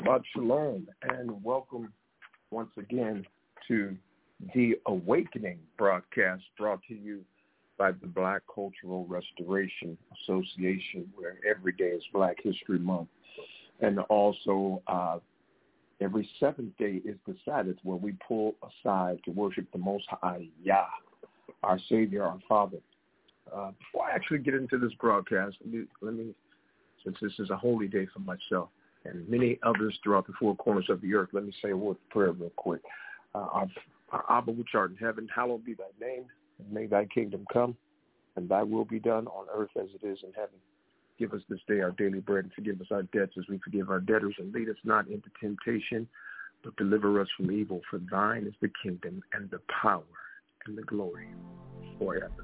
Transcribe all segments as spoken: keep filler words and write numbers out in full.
Shabbat Shalom, and welcome once again to the Awakening broadcast brought to you by the Black Cultural Restoration Association, where every day is Black History Month. And also uh, every seventh day is the Sabbath, where we pull aside to worship the Most High Yah, our Savior, our Father. Uh, before I actually get into this broadcast, let me, let me, since this is a holy day for myself and many others throughout the four corners of the earth, let me say a word of prayer real quick. Uh, our, our Abba, which art in heaven, hallowed be thy name, and may thy kingdom come, and thy will be done on earth as it is in heaven. Give us this day our daily bread, and forgive us our debts as we forgive our debtors, and lead us not into temptation, but deliver us from evil. For thine is the kingdom and the power and the glory forever.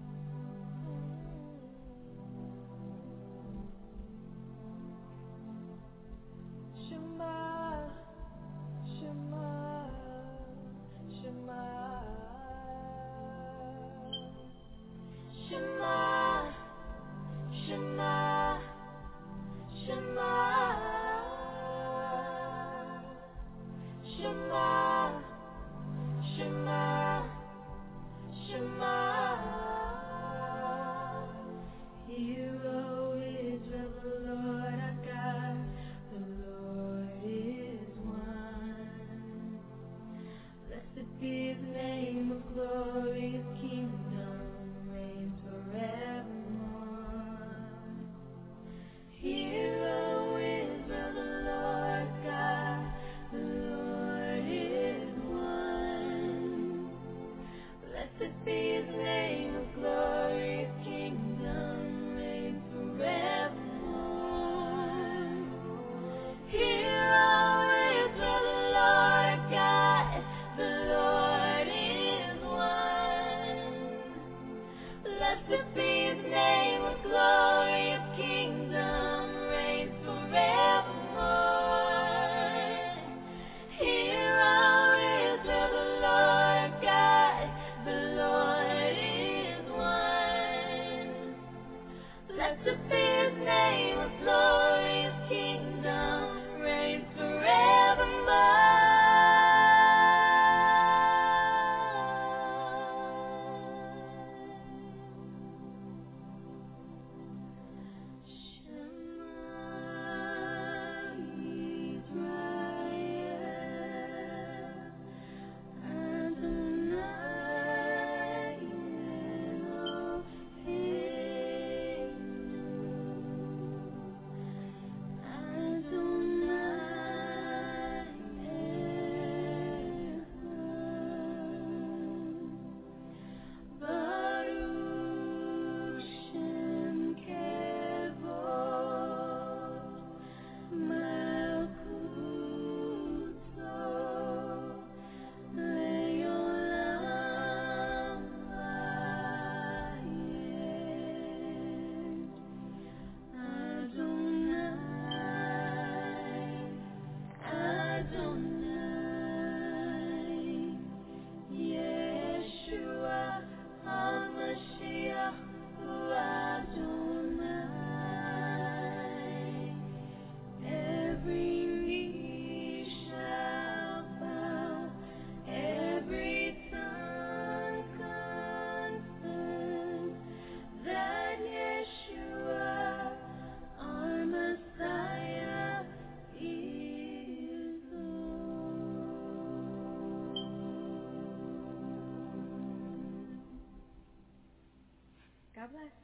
God bless.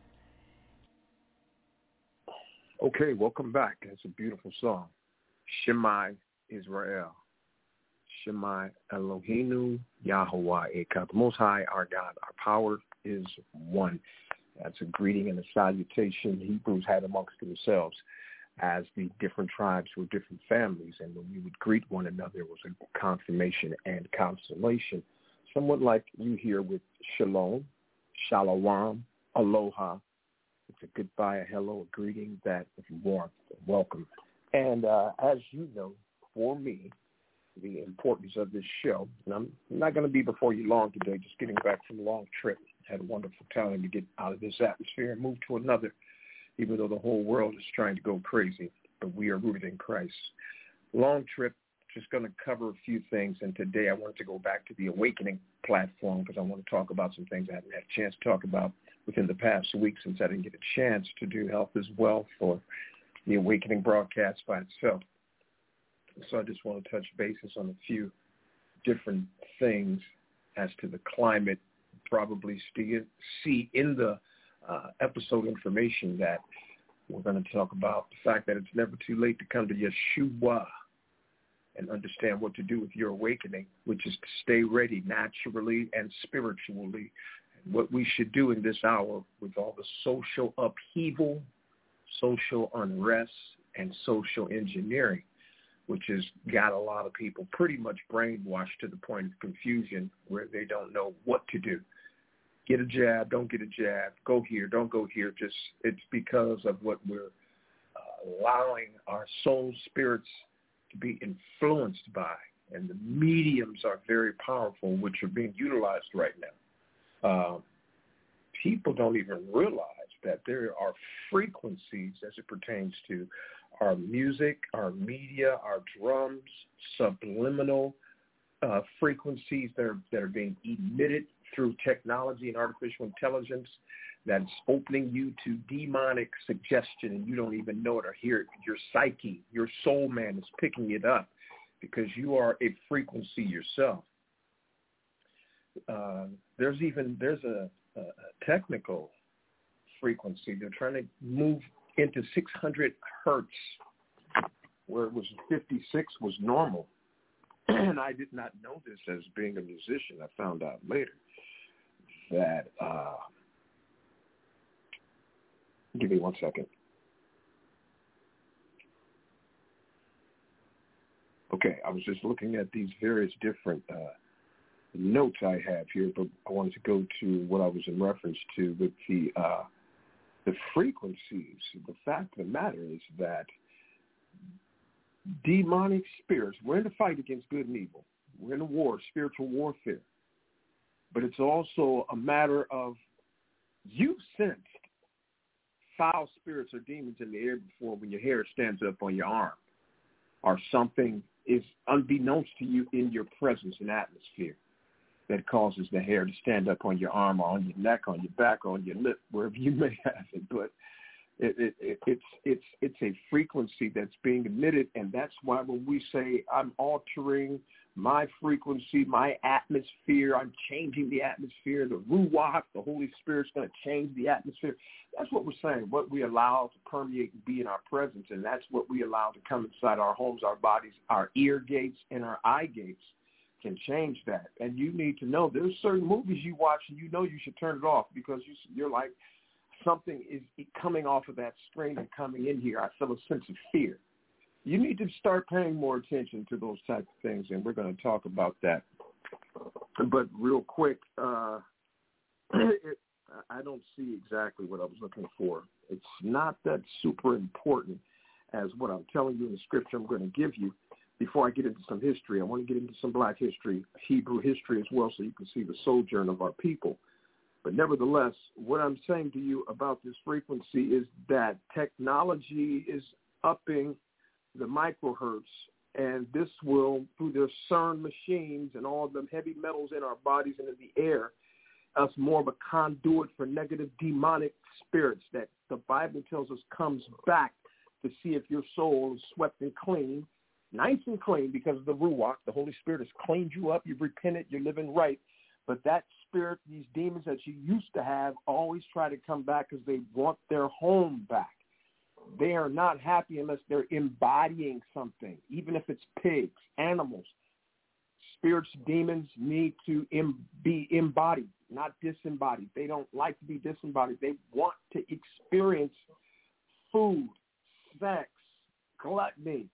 Okay, welcome back. That's a beautiful song. Shema Israel. Shema Eloheinu Yahweh Echad. The Most High, our God, our power is one. That's a greeting and a salutation the Hebrews had amongst themselves as the different tribes were different families. And when we would greet one another, it was a confirmation and consolation. Somewhat like you hear with shalom, shalom, aloha. It's a goodbye, a hello, a greeting that is warmth, a welcome. And uh, as you know, for me, the importance of this show, and I'm not going to be before you long today, just getting back from a long trip. Had a wonderful time to get out of this atmosphere and move to another, even though the whole world is trying to go crazy, but we are rooted in Christ. long trip, just going to cover a few things. And today I wanted to go back to the Awakening platform because I want to talk about some things I haven't had a chance to talk about within the past week since I didn't get a chance to do Health is Wealth for the Awakening broadcast by itself. So I just want to touch bases on a few different things as to the climate. Probably see in the uh, episode information that we're going to talk about the fact that it's never too late to come to Yeshua and understand what to do with your awakening, which is to stay ready naturally and spiritually. And what we should do in this hour with all the social upheaval, social unrest, and social engineering, which has got a lot of people pretty much brainwashed to the point of confusion where they don't know what to do. Get a jab, don't get a jab, go here, don't go here. Just it's because of what we're uh, allowing our soul spirits to be influenced by. And the mediums are very powerful, which are being utilized right now. Uh, people don't even realize that there are frequencies as it pertains to our music, our media, our drums, subliminal uh, frequencies that are, that are being emitted through technology and artificial intelligence that's opening you to demonic suggestion and you don't even know it or hear it. Your psyche, your soul man is picking it up because you are a frequency yourself. Uh, there's even, there's a, a, a technical frequency. They're trying to move into six hundred hertz where it was fifty-six was normal. And I did not know this as being a musician. I found out later that, uh, give me one second. Okay, I was just looking at these various different uh, notes I have here, but I wanted to go to what I was in reference to with the uh, the frequencies. The fact of the matter is that demonic spirits, we're in a fight against good and evil. We're in a war, spiritual warfare. But it's also a matter of you've sensed foul spirits or demons in the air before when your hair stands up on your arm or something is unbeknownst to you in your presence and atmosphere that causes the hair to stand up on your arm or on your neck, on your back, or on your lip, wherever you may have it. But it, it, it, it's it's it's a frequency that's being emitted, and that's why when we say I'm altering my frequency, my atmosphere, I'm changing the atmosphere, the Ruach, the Holy Spirit's going to change the atmosphere. That's what we're saying, what we allow to permeate and be in our presence, and that's what we allow to come inside our homes, our bodies, our ear gates, and our eye gates can change that. And you need to know there's certain movies you watch and you know you should turn it off because you, you're like, something is coming off of that screen and coming in here. I feel a sense of fear. You need to start paying more attention to those types of things, and we're going to talk about that. But real quick, uh, it, I don't see exactly what I was looking for. It's not that super important as what I'm telling you in the scripture I'm going to give you. Before I get into some history, I want to get into some black history, Hebrew history as well, so you can see the sojourn of our people. But nevertheless, what I'm saying to you about this frequency is that technology is upping the microhertz, and this will, through their CERN machines and all the heavy metals in our bodies and in the air, us more of a conduit for negative demonic spirits that the Bible tells us comes back to see if your soul is swept and clean, nice and clean because of the Ruach. The Holy Spirit has cleaned you up. You've repented. You're living right. But that spirit, these demons that you used to have, always try to come back because they want their home back. They are not happy unless they're embodying something, even if it's pigs, animals. Spirits, demons need to em- be embodied, not disembodied. They don't like to be disembodied. They want to experience food, sex, gluttony,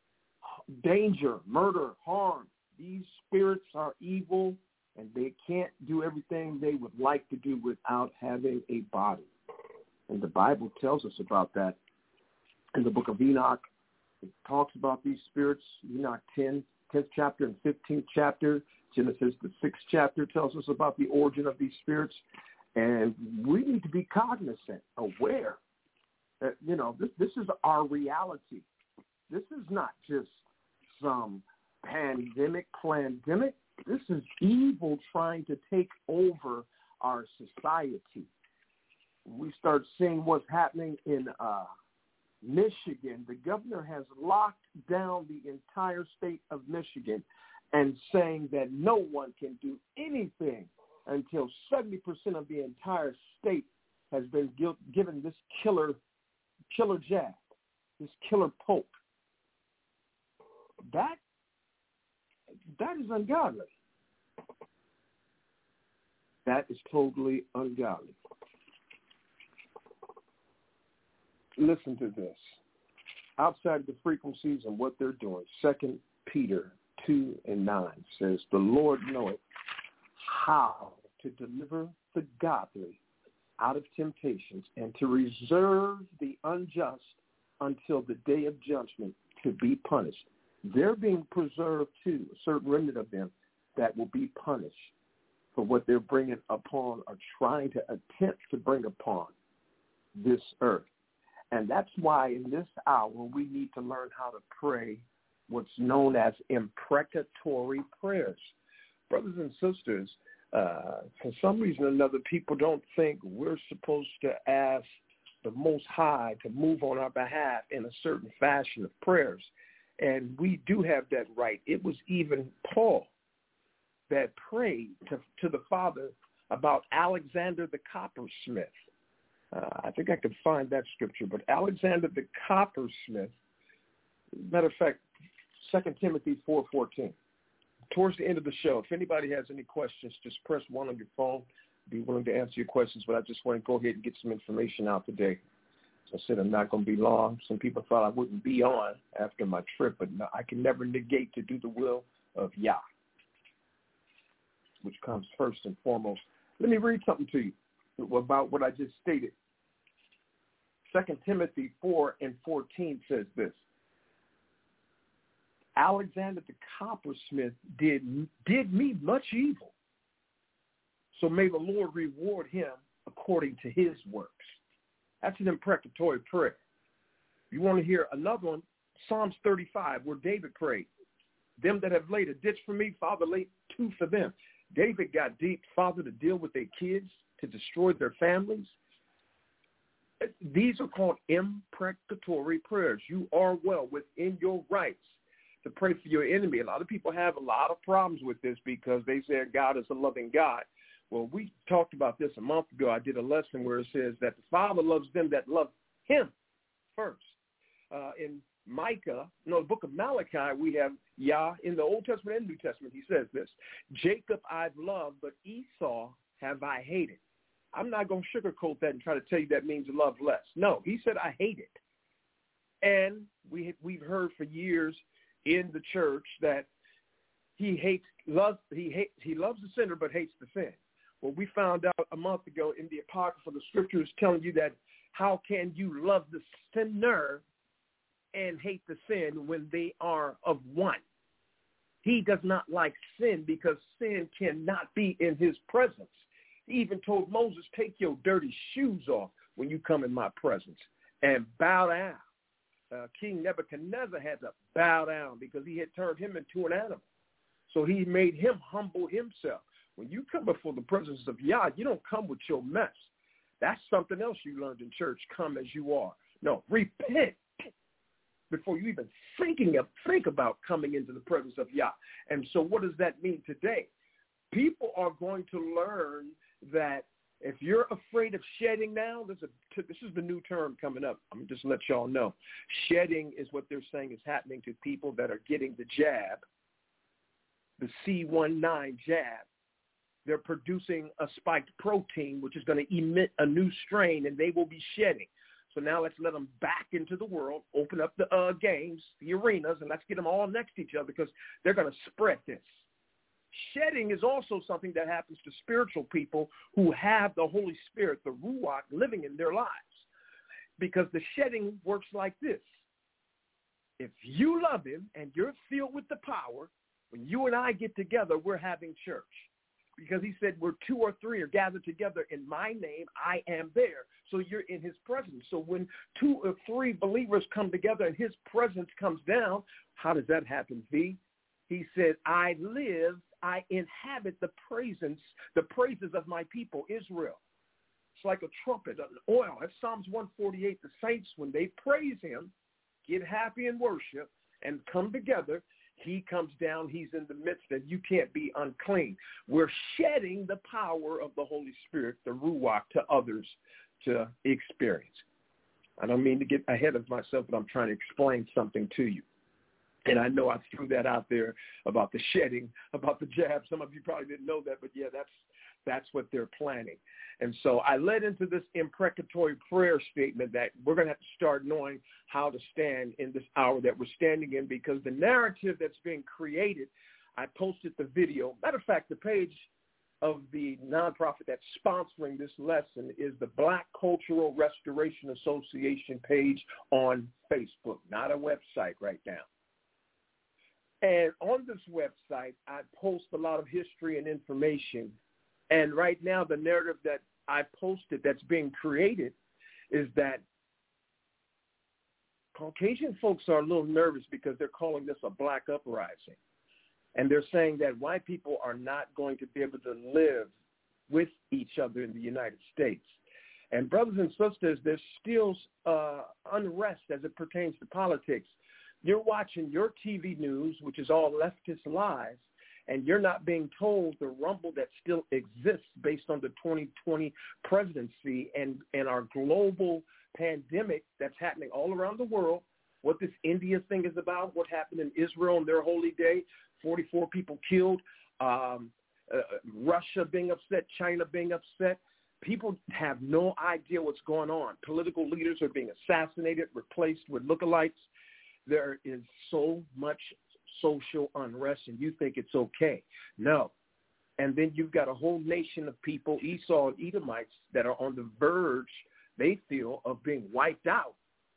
danger, murder, harm. These spirits are evil, and they can't do everything they would like to do without having a body. And the Bible tells us about that. In the book of Enoch, it talks about these spirits. Enoch ten, tenth chapter and fifteenth chapter. Genesis, the sixth chapter, tells us about the origin of these spirits. And we need to be cognizant, aware that, you know, this, this is our reality. This is not just some pandemic, plandemic. This is evil trying to take over our society. We start seeing what's happening in uh, Michigan. The governor has locked down the entire state of Michigan and saying that no one can do anything until seventy percent of the entire state has been guilt, given this killer, killer jab, this killer poke. That, that is ungodly. That is totally ungodly. Listen to this. Outside of the frequencies and what they're doing, Second Peter two and nine says, the Lord knoweth how to deliver the godly out of temptations and to reserve the unjust until the day of judgment to be punished. They're being preserved too, a certain remnant of them that will be punished for what they're bringing upon or trying to attempt to bring upon this earth. And that's why in this hour we need to learn how to pray what's known as imprecatory prayers. Brothers and sisters, uh, for some reason or another, people don't think we're supposed to ask the Most High to move on our behalf in a certain fashion of prayers. And we do have that right. It was even Paul that prayed to, to the Father about Alexander the coppersmith. Uh, I think I could find that scripture, but Alexander the coppersmith, matter of fact, Second Timothy four fourteen. Towards the end of the show, if anybody has any questions, just press one on your phone. I'd be willing to answer your questions, but I just want to go ahead and get some information out today. As I said, I'm not going to be long. Some people thought I wouldn't be on after my trip, but no, I can never negate to do the will of Yah, which comes first and foremost. Let me read something to you about what I just stated. Second Timothy four and fourteen says this. Alexander the coppersmith did, did me much evil. So may the Lord reward him according to his works. That's an imprecatory prayer. You want to hear another one, Psalms thirty-five, where David prayed. Them that have laid a ditch for me, Father, lay two for them. David got deep, Father, to deal with their kids, to destroy their families. These are called imprecatory prayers. You are well within your rights to pray for your enemy. A lot of people have a lot of problems with this because they say God is a loving God. Well, we talked about this a month ago. I did a lesson where it says that the Father loves them that love him first. Uh, in Micah, no, the book of Malachi, we have Yah. In the Old Testament and New Testament, he says this, Jacob I've loved, but Esau have I hated. I'm not going to sugarcoat that and try to tell you that means love less. No, he said I hate it. And we, we've heard for years in the church that he hates, loves, he hates, he loves the sinner but hates the sin. Well, we found out a month ago in the Apocrypha, the scriptures telling you that how can you love the sinner and hate the sin when they are of one? He does not like sin because sin cannot be in his presence. He even told Moses, take your dirty shoes off when you come in my presence and bow down. Uh, King Nebuchadnezzar had to bow down because he had turned him into an animal. So he made him humble himself. When you come before the presence of Yah, you don't come with your mess. That's something else you learned in church. Come as you are. No, repent before you even thinking of, think about coming into the presence of Yah. And so what does that mean today? People are going to learn that if you're afraid of shedding now, there's a, this is the new term coming up. I'm going to just let y'all know. Shedding is what they're saying is happening to people that are getting the jab, the C nineteen jab. They're producing a spiked protein, which is going to emit a new strain, and they will be shedding. So now let's let them back into the world, open up the uh, games, the arenas, and let's get them all next to each other because they're going to spread this. Shedding is also something that happens to spiritual people who have the Holy Spirit, the Ruach, living in their lives. Because the shedding works like this. If you love him and you're filled with the power, when you and I get together, we're having church. because he said, where two or three are gathered together in my name, I am there. So you're in his presence. So when two or three believers come together and his presence comes down, how does that happen, V? He said, I live, I inhabit the praises, the praises of my people, Israel. It's like a trumpet, an oil. That's Psalms one forty-eight. The saints, when they praise him, get happy in worship, and come together, he comes down, he's in the midst, and you can't be unclean. We're shedding the power of the Holy Spirit, the Ruach, to others to experience. I don't mean to get ahead of myself, but I'm trying to explain something to you. And I know I threw that out there about the shedding, about the jab. Some of you probably didn't know that, but yeah, that's that's what they're planning. And so I led into this imprecatory prayer statement that we're going to have to start knowing how to stand in this hour that we're standing in, because the narrative that's being created, I posted the video. Matter of fact, the page of the nonprofit that's sponsoring this lesson is the Black Cultural Restoration Association page on Facebook, not a website right now. And on this website, I post a lot of history and information. And right now, the narrative that I posted that's being created is that Caucasian folks are a little nervous because they're calling this a black uprising. And they're saying that white people are not going to be able to live with each other in the United States. And brothers and sisters, there's still uh, unrest as it pertains to politics. You're watching your T V news, which is all leftist lies, and you're not being told the rumble that still exists based on the twenty twenty presidency and, and our global pandemic that's happening all around the world, what this India thing is about, what happened in Israel on their holy day, forty-four people killed, um, uh, Russia being upset, China being upset. People have no idea what's going on. Political leaders are being assassinated, replaced with lookalikes. There is so much social unrest, and you think it's okay. No. And then you've got a whole nation of people, Esau and Edomites, that are on the verge, they feel, of being wiped out.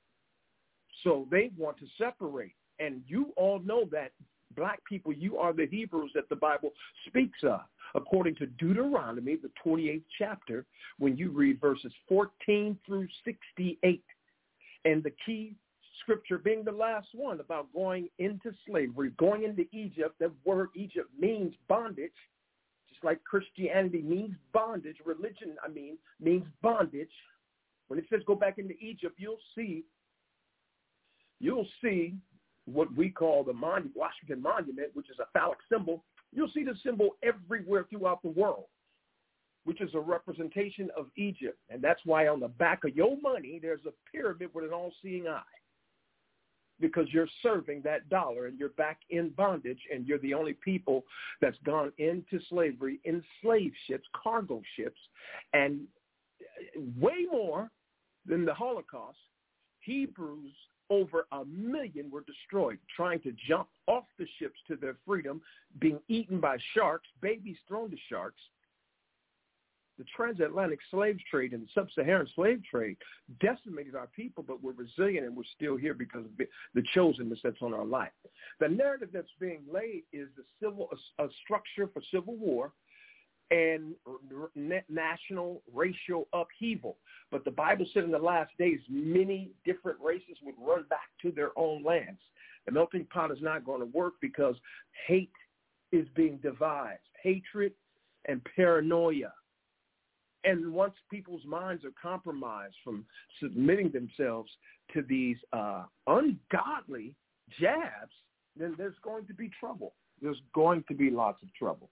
So they want to separate. And you all know that black people, you are the Hebrews that the Bible speaks of. According to Deuteronomy, the twenty-eighth chapter, when you read verses fourteen through sixty-eight, and the key scripture being the last one about going into slavery, going into Egypt. That word Egypt means bondage, just like Christianity means bondage. Religion, I mean, means bondage. When it says go back into Egypt, you'll see, you'll see what we call the Mon- Washington Monument, which is a phallic symbol. You'll see the symbol everywhere throughout the world, which is a representation of Egypt. And that's why on the back of your money, there's a pyramid with an all-seeing eye, because you're serving that dollar and you're back in bondage, and you're the only people that's gone into slavery in slave ships, cargo ships, and way more than the Holocaust. Hebrews, over a million were destroyed, trying to jump off the ships to their freedom, being eaten by sharks, babies thrown to sharks. The transatlantic slave trade and the sub-Saharan slave trade decimated our people, but we're resilient and we're still here because of the chosenness that's on our life. The narrative that's being laid is the civil, a, a structure for civil war and national racial upheaval. But the Bible said in the last days, many different races would run back to their own lands. The melting pot is not going to work because hate is being devised, hatred and paranoia. And once people's minds are compromised from submitting themselves to these uh, ungodly jabs, then there's going to be trouble. There's going to be lots of trouble.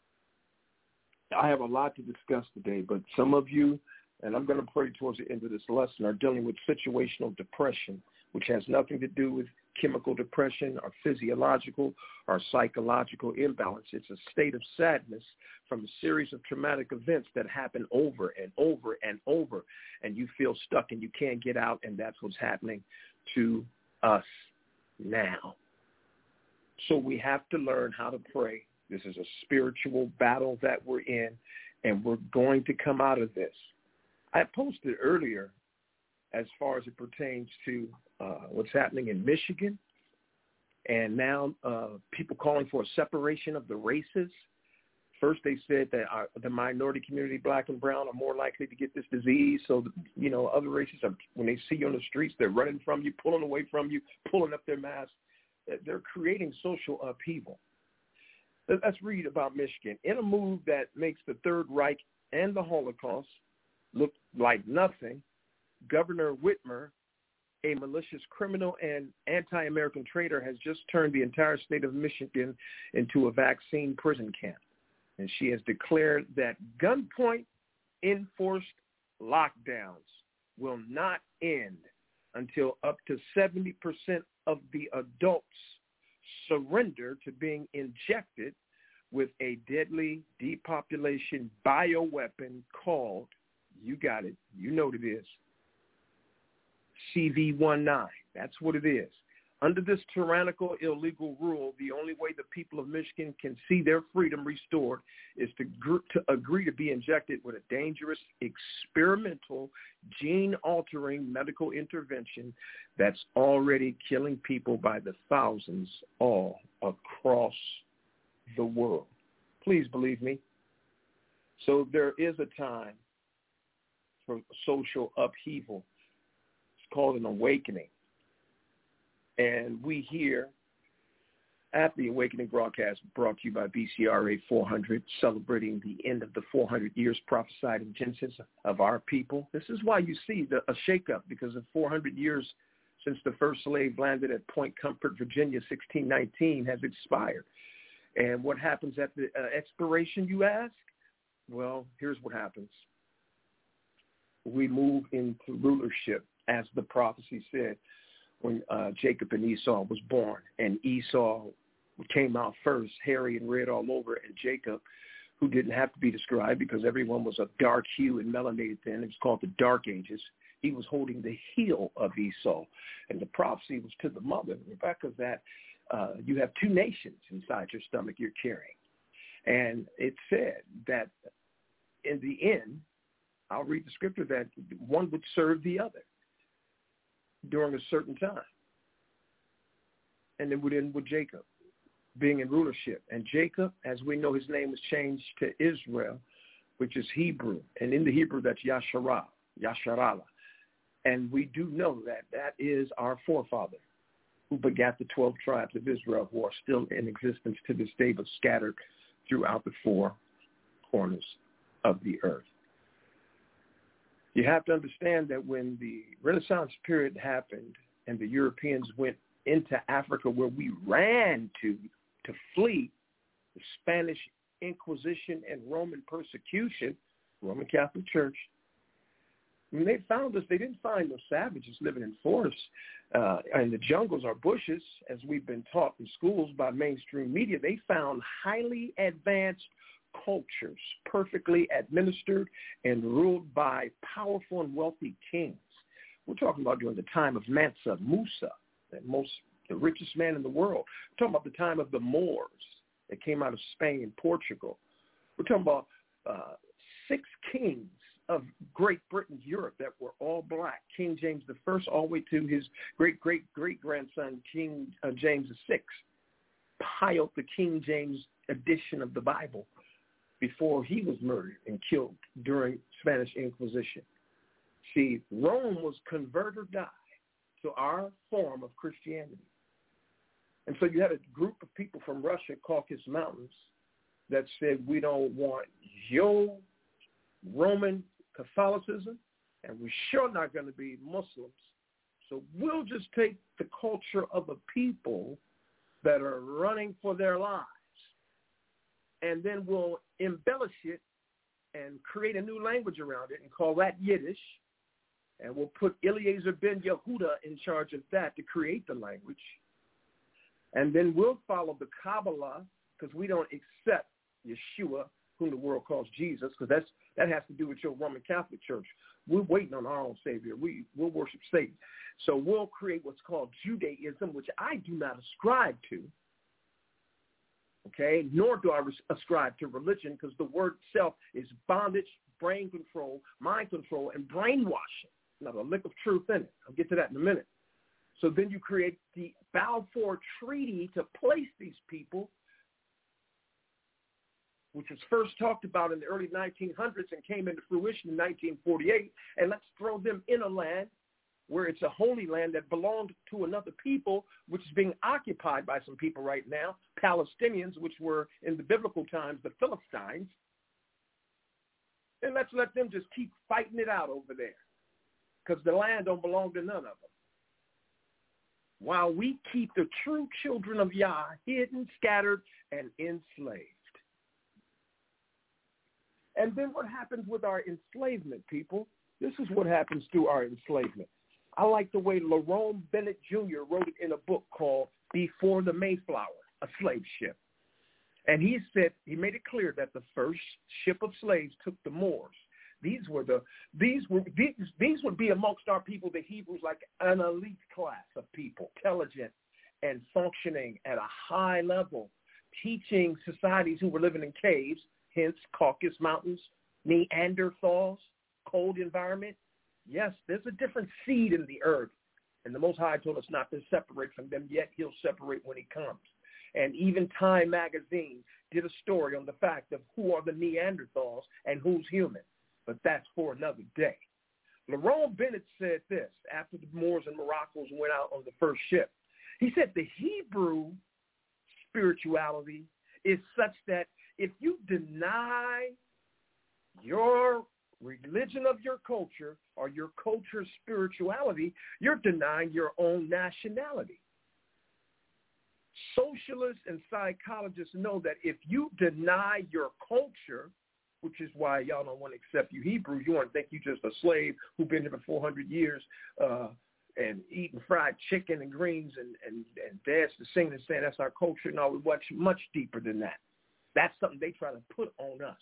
I have a lot to discuss today, but some of you, and I'm going to pray towards the end of this lesson, are dealing with situational depression, which has nothing to do with chemical depression or physiological or psychological imbalance. It's a state of sadness from a series of traumatic events that happen over and over and over, and you feel stuck and you can't get out, and that's what's happening to us now. So we have to learn how to pray. This is a spiritual battle that we're in, and we're going to come out of this. I posted earlier, as far as it pertains to uh, what's happening in Michigan, and now uh, people calling for a separation of the races first they said that our, the minority community, black and brown, are more likely to get this disease. So, you know, other races, are, when they see you on the streets, they're running from you, pulling away from you, pulling up their masks. They're creating social upheaval. Let's read about Michigan. In a move that makes the Third Reich and the Holocaust look like nothing, Governor Whitmer, a malicious criminal and anti-American traitor, has just turned the entire state of Michigan into a vaccine prison camp. And she has declared that gunpoint enforced lockdowns will not end until up to seventy percent of the adults surrender to being injected with a deadly depopulation bioweapon called, you got it, you know what it is, C V nineteen. That's what it is. Under this tyrannical, illegal rule, the only way the people of Michigan can see their freedom restored is to, gr- to agree to be injected with a dangerous, experimental, gene-altering medical intervention that's already killing people by the thousands all across the world. Please believe me. So there is a time for social upheaval. It's called an awakening. And we here at the Awakening broadcast, brought to you by B C R A four hundred, celebrating the end of the four hundred years prophesied in Genesis of our people. This is why you see the, a shakeup, because of four hundred years since the first slave landed at Point Comfort, Virginia, sixteen nineteen, has expired. And what happens at the uh, expiration, you ask? Well, here's what happens. We move into rulership, as the prophecy said, when uh, Jacob and Esau was born. And Esau came out first, hairy and red all over, and Jacob, who didn't have to be described because everyone was of dark hue and melanated then, it was called the Dark Ages, he was holding the heel of Esau. And the prophecy was to the mother, Rebekah, that uh, you have two nations inside your stomach you're carrying. And it said that in the end, I'll read the scripture, that one would serve the other during a certain time. And then would end with Jacob being in rulership. And Jacob, as we know, his name was changed to Israel, which is Hebrew. And in the Hebrew, that's Yasharah, Yasharallah. And we do know that that is our forefather who begat the twelve tribes of Israel, who are still in existence to this day, but scattered throughout the four corners of the earth. You have to understand that when the Renaissance period happened and the Europeans went into Africa, where we ran to to flee the Spanish Inquisition and Roman persecution, Roman Catholic Church, when they found us, they didn't find no savages living in forests uh, and the jungles or bushes, as we've been taught in schools by mainstream media. They found highly advanced cultures, perfectly administered and ruled by powerful and wealthy kings. We're talking about during the time of Mansa Musa, the most, the richest man in the world. We're talking about the time of the Moors that came out of Spain and Portugal. We're talking about uh, six kings of Great Britain, Europe, that were all black. King James the First, all the way to his great-great-great-grandson, King uh, James the Sixth, piled the King James edition of the Bible before he was murdered and killed during Spanish Inquisition. See, Rome was convert or die to our form of Christianity. And so you had a group of people from Russia, Caucasus Mountains, that said, we don't want your Roman Catholicism, and we're sure not going to be Muslims. So we'll just take the culture of the people that are running for their lives, and then we'll embellish it and create a new language around it and call that Yiddish, and we'll put Eliezer ben Yehuda in charge of that to create the language. And then we'll follow the Kabbalah, because we don't accept Yeshua, whom the world calls Jesus, because that's that has to do with your Roman Catholic Church. We're waiting on our own Savior. We, we'll worship Satan. So we'll create what's called Judaism, which I do not ascribe to, okay, nor do I ascribe to religion, because the word itself is bondage, brain control, mind control, and brainwashing. Not a lick of truth in it. I'll get to that in a minute. So then you create the Balfour Treaty to place these people which was first talked about in the early nineteen hundreds and came into fruition in nineteen forty-eight, and let's throw them in a land where it's a holy land that belonged to another people, which is being occupied by some people right now, Palestinians, which were in the biblical times the Philistines. And let's let them just keep fighting it out over there, because the land don't belong to none of them. While we keep the true children of Yah hidden, scattered, and enslaved. And then what happens with our enslavement, people? This is what happens through our enslavement. I like the way Lerone Bennett Junior wrote it in a book called Before the Mayflower, a slave ship. And he said, he made it clear that the first ship of slaves took the Moors. These were the, these were, these, these would be amongst our people, the Hebrews, like an elite class of people, intelligent and functioning at a high level, teaching societies who were living in caves, hence Caucasus Mountains, Neanderthals, cold environment. Yes, there's a different seed in the earth. And the Most High told us not to separate from them, yet he'll separate when he comes. And even Time magazine did a story on the fact of who are the Neanderthals and who's human. But that's for another day. Lerone Bennett said this after the Moors and Moroccans went out on the first ship. He said the Hebrew spirituality is such that if you deny your religion of your culture or your culture's spirituality, you're denying your own nationality. Socialists and psychologists know that if you deny your culture, which is why y'all don't want to accept you Hebrews, you want to think you're just a slave who's been here for four hundred years uh, and eating fried chicken and greens and, and, and dance to sing and saying that's our culture. No, we're much, much deeper than that. That's something they try to put on us.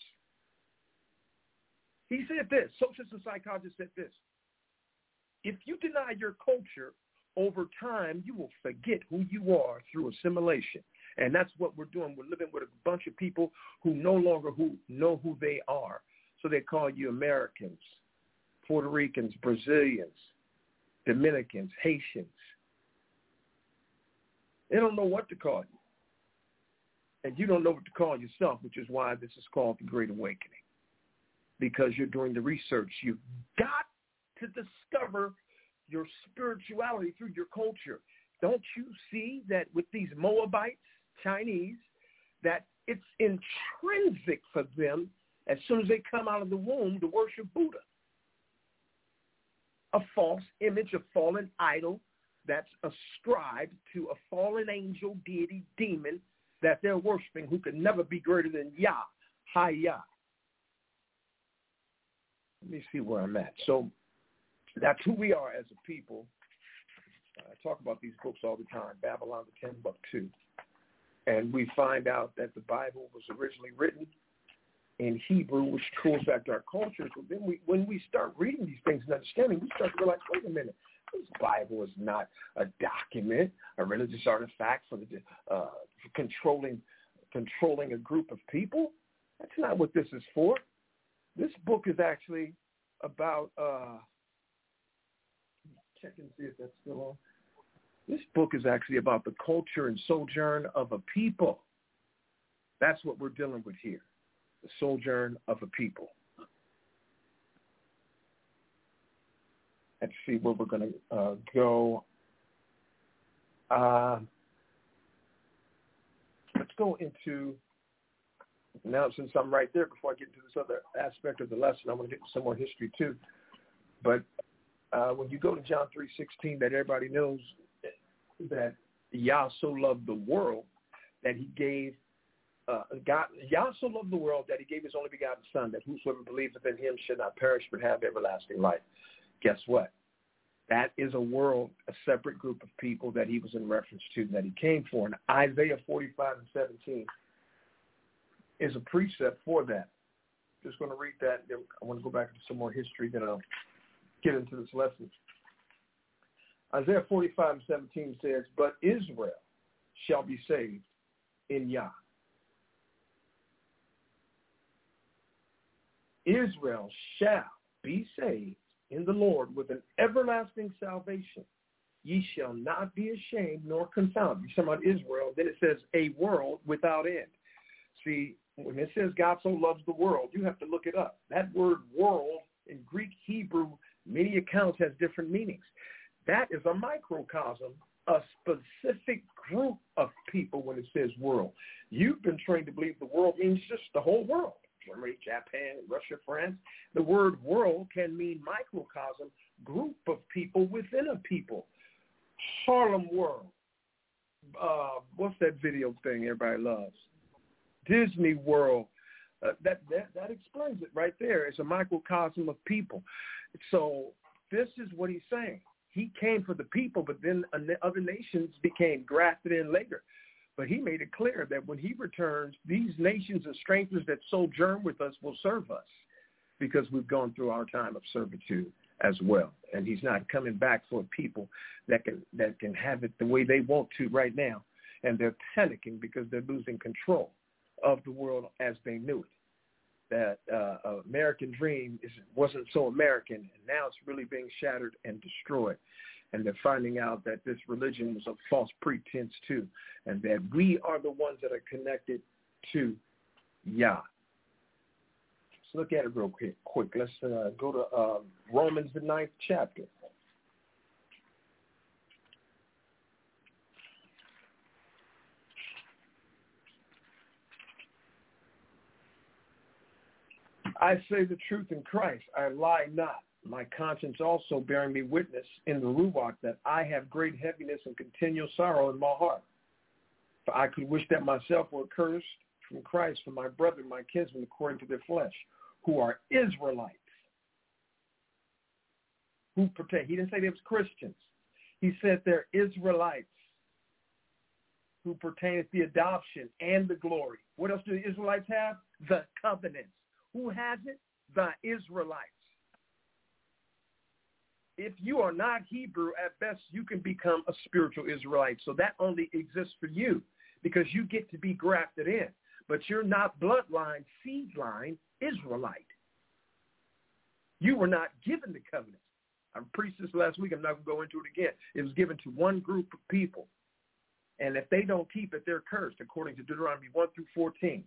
He said this, socialists and psychologists said this, if you deny your culture, over time, you will forget who you are through assimilation. And that's what we're doing. We're living with a bunch of people who no longer who know who they are. So they call you Americans, Puerto Ricans, Brazilians, Dominicans, Haitians. They don't know what to call you. And you don't know what to call yourself, which is why this is called the Great Awakening. Because you're doing the research. You've got to discover your spirituality through your culture. Don't you see that with these Moabites, Chinese, that it's intrinsic for them as soon as they come out of the womb to worship Buddha? A false image, a fallen idol that's ascribed to a fallen angel, deity, demon that they're worshiping who can never be greater than Yah, High Yah. Let me see where I'm at. So that's who we are as a people. I talk about these books all the time, Babylon the Timbuktu. And we find out that the Bible was originally written in Hebrew, which goes back to our culture. So then we, when we start reading these things and understanding, we start to realize, wait a minute, this Bible is not a document, a religious artifact for the uh, for controlling controlling a group of people. That's not what this is for. This book is actually about, uh, check and see if that's still on. This book is actually about the culture and sojourn of a people. That's what we're dealing with here, the sojourn of a people. Let's see where we're going to uh, go. Uh, let's go into, now since I'm right there, before I get into this other aspect of the lesson, I'm going to get some more history too. But uh, when you go to John three sixteen, that everybody knows that Yah so loved the world that he gave, uh, God, Yah so loved the world that he gave his only begotten Son, that whosoever believeth in him should not perish but have everlasting life. Guess what? That is a world, a separate group of people that he was in reference to, that he came for. And Isaiah forty-five and seventeen is a precept for that. Just going to read that. I want to go back into some more history, then I'll get into this lesson. Isaiah forty-five and seventeen says, but Israel shall be saved in Yah. Israel shall be saved in the Lord with an everlasting salvation. Ye shall not be ashamed nor confounded. You're talking about Israel. Then it says a world without end. See, when it says God so loves the world, you have to look it up. That word world in Greek, Hebrew, many accounts has different meanings. That is a microcosm, a specific group of people when it says world. You've been trained to believe the world means just the whole world. Germany, Japan, Russia, France. The word world can mean microcosm, group of people within a people. Harlem World. Uh, what's that video thing everybody loves? Disney World. Uh, that, that that explains it right there. It's a microcosm of people. So this is what he's saying. He came for the people, but then other nations became grafted in later. But he made it clear that when he returns, these nations of strangers that sojourn with us will serve us because we've gone through our time of servitude as well. And he's not coming back for people that can that can have it the way they want to right now. And they're panicking because they're losing control of the world as they knew it. That uh, American dream is, wasn't so American, and now it's really being shattered and destroyed. And they're finding out that this religion was a false pretense too, and that we are the ones that are connected to Yah. Let's look at it real quick. quick. Let's uh, go to uh, Romans, the ninth chapter. I say the truth in Christ, I lie not. My conscience also bearing me witness in the Ruach that I have great heaviness and continual sorrow in my heart. For I could wish that myself were cursed from Christ for my brethren, my kinsmen, according to their flesh, who are Israelites. Who pertain. He didn't say they was Christians. He said they're Israelites who pertain to the adoption and the glory. What else do the Israelites have? The covenants. Who has it? The Israelites. If you are not Hebrew, at best you can become a spiritual Israelite. So that only exists for you because you get to be grafted in. But you're not bloodline, seed line, Israelite. You were not given the covenant. I preached this last week. I'm not going to go into it again. It was given to one group of people. And if they don't keep it, they're cursed, according to Deuteronomy one through fourteen.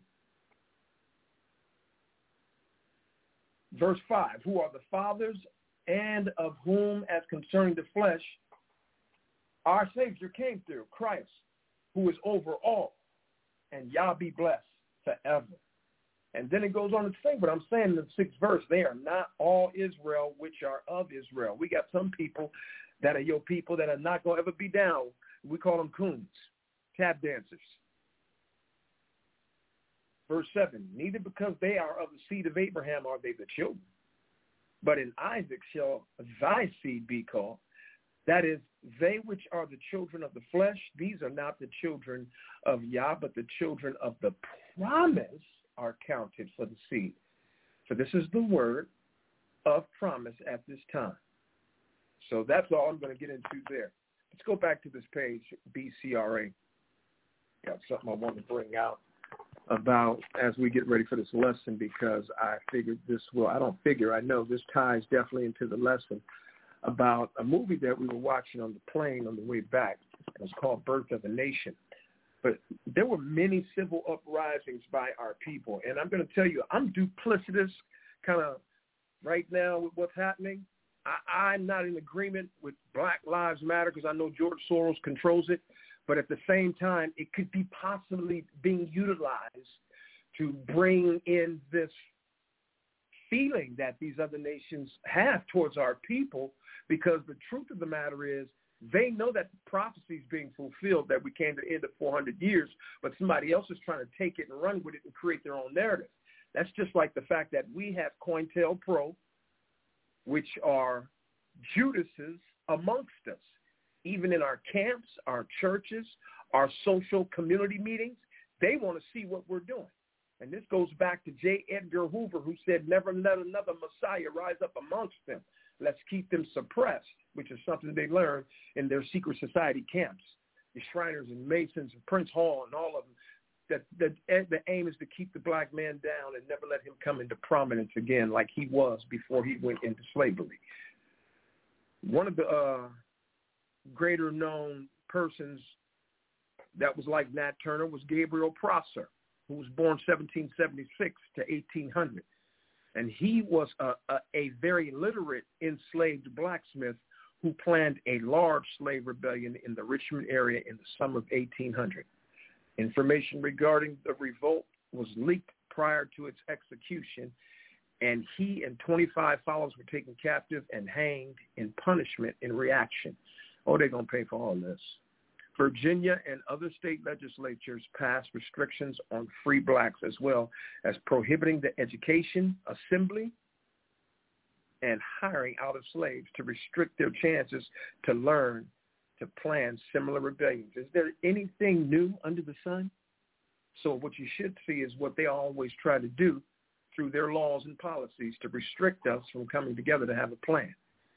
Verse five, who are the fathers and of whom, as concerning the flesh, our Savior came through, Christ, who is over all, and Yah be blessed forever. And then it goes on to say, but I'm saying in the sixth verse, they are not all Israel which are of Israel. We got some people that are your people that are not going to ever be down. We call them coons, tap dancers. Verse seven, neither because they are of the seed of Abraham are they the children, but in Isaac shall thy seed be called. That is, they which are the children of the flesh, these are not the children of Yah, but the children of the promise are counted for the seed. For this is the word of promise at this time. So that's all I'm going to get into there. Let's go back to this page, B C R A. Got something I want to bring out about as we get ready for this lesson, because I figured this will, I don't figure, I know this ties definitely into the lesson about a movie that we were watching on the plane on the way back. It was called Birth of a Nation. But there were many civil uprisings by our people. And I'm going to tell you, I'm duplicitous kind of right now with what's happening. I, I'm not in agreement with Black Lives Matter because I know George Soros controls it. But at the same time, it could be possibly being utilized to bring in this feeling that these other nations have towards our people, because the truth of the matter is they know that the prophecy is being fulfilled, that we came to the end of four hundred years, but somebody else is trying to take it and run with it and create their own narrative. That's just like the fact that we have COINTELPRO, which are Judases amongst us. Even in our camps, our churches, our social community meetings, they want to see what we're doing. And this goes back to J. Edgar Hoover, who said, never let another Messiah rise up amongst them. Let's keep them suppressed, which is something they learned in their secret society camps. The Shriners and Masons and Prince Hall and all of them, that the, the aim is to keep the black man down and never let him come into prominence again like he was before he went into slavery. One of the uh, greater known persons that was like Nat Turner was Gabriel Prosser. who was born seventeen seventy-six to eighteen hundred. And he was a, a, a very literate enslaved blacksmith who planned a large slave rebellion in the Richmond area in the summer of eighteen hundred. Information regarding the revolt was leaked prior to its execution, and he and twenty-five followers were taken captive and hanged in punishment in reaction. Oh, they're going to pay for all this. Virginia and other state legislatures passed restrictions on free blacks as well as prohibiting the education, assembly, and hiring out of slaves to restrict their chances to learn to plan similar rebellions. Is there anything new under the sun? So what you should see is what they always try to do through their laws and policies to restrict us from coming together to have a plan.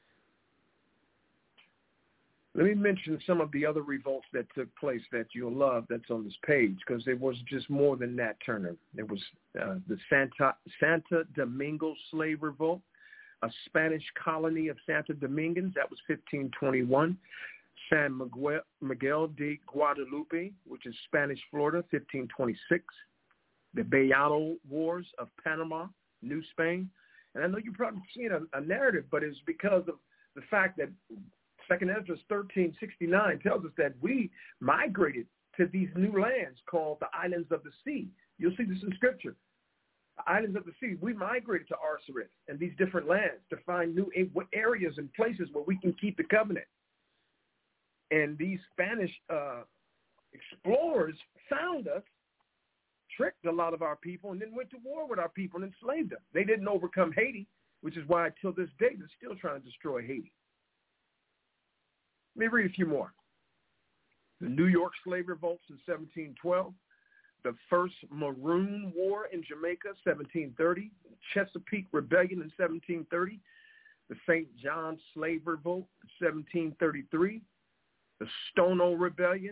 Let me mention some of the other revolts that took place that you'll love that's on this page, because there was just more than Nat Turner. There was uh, the Santa, Santa Domingo Slave Revolt, a Spanish colony of Santa Domingans. That was fifteen twenty-one. San Miguel, Miguel de Guadalupe, which is Spanish Florida, fifteen twenty-six. The Bayano Wars of Panama, New Spain. And I know you've probably seen a, a narrative, but it's because of the fact that Second Esdras thirteen sixty-nine tells us that we migrated to these new lands called the Islands of the Sea. You'll see this in Scripture. The Islands of the Sea. We migrated to Arsaris and these different lands to find new areas and places where we can keep the covenant. And these Spanish uh, explorers found us, tricked a lot of our people, and then went to war with our people and enslaved them. They didn't overcome Haiti, which is why till this day they're still trying to destroy Haiti. Let me read a few more. The New York slave revolts in seventeen twelve, the first Maroon War in Jamaica, seventeen thirty, Chesapeake Rebellion in seventeen thirty, the Saint John Slave Revolt in seventeen thirty-three, the Stono Rebellion,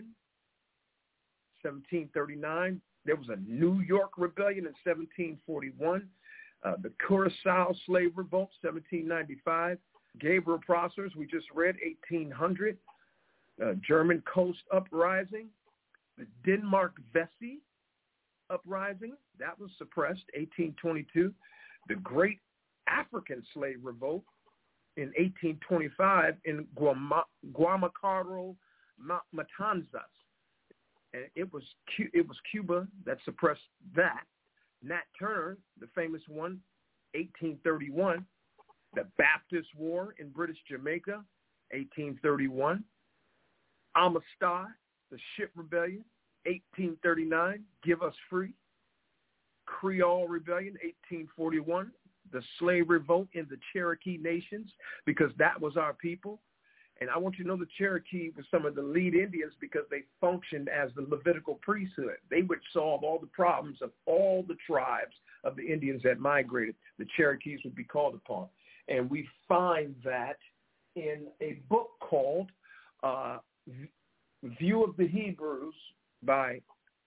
seventeen thirty-nine. There was a New York Rebellion in seventeen forty-one, uh, the Curacao Slave Revolt, seventeen ninety-five, Gabriel Prosser's, we just read, eighteen hundred, uh, German Coast Uprising, the Denmark Vesey Uprising, that was suppressed, eighteen twenty-two, the Great African Slave Revolt in eighteen twenty-five in Guama, Guamacaro Matanzas. And it was it was Cuba that suppressed that. Nat Turner, the famous one, eighteen thirty-one. The Baptist War in British Jamaica, eighteen thirty-one. Amistad, the Ship Rebellion, eighteen thirty-nine. Give Us Free. Creole Rebellion, eighteen forty-one. The Slave Revolt in the Cherokee Nations, because that was our people. And I want you to know the Cherokee was some of the lead Indians because they functioned as the Levitical priesthood. They would solve all the problems of all the tribes of the Indians that migrated. The Cherokees would be called upon. And we find that in a book called uh, View of the Hebrews by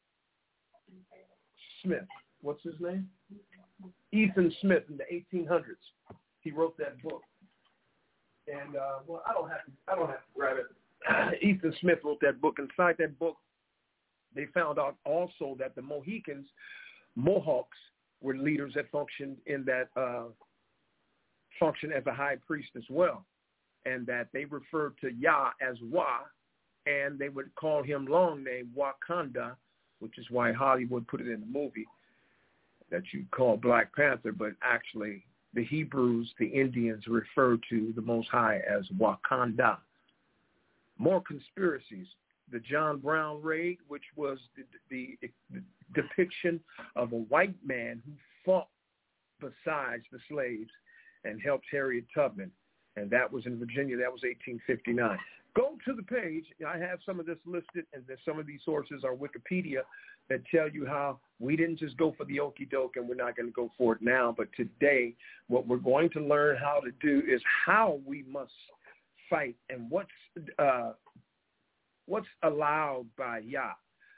Smith. What's his name? Ethan Smith in the eighteen hundreds. He wrote that book. And, uh, well, I don't have to, I don't have to grab it. Ethan Smith wrote that book. Inside that book, they found out also that the Mohicans, Mohawks, were leaders that functioned in that, uh, function as a high priest as well, and that they referred to Yah as Wa, and they would call him long name Wakanda, which is why Hollywood put it in the movie that you call Black Panther, but actually the Hebrews, the Indians, refer to the Most High as Wakanda. More conspiracies. The John Brown raid, which was the, the, the depiction of a white man who fought besides the slaves and helped Harriet Tubman, and that was in Virginia. That was eighteen fifty-nine. Go to the page. I have some of this listed, and some of these sources are Wikipedia that tell you how we didn't just go for the okie doke, and we're not going to go for it now. But today, what we're going to learn how to do is how we must fight and what's uh, what's allowed by Yah.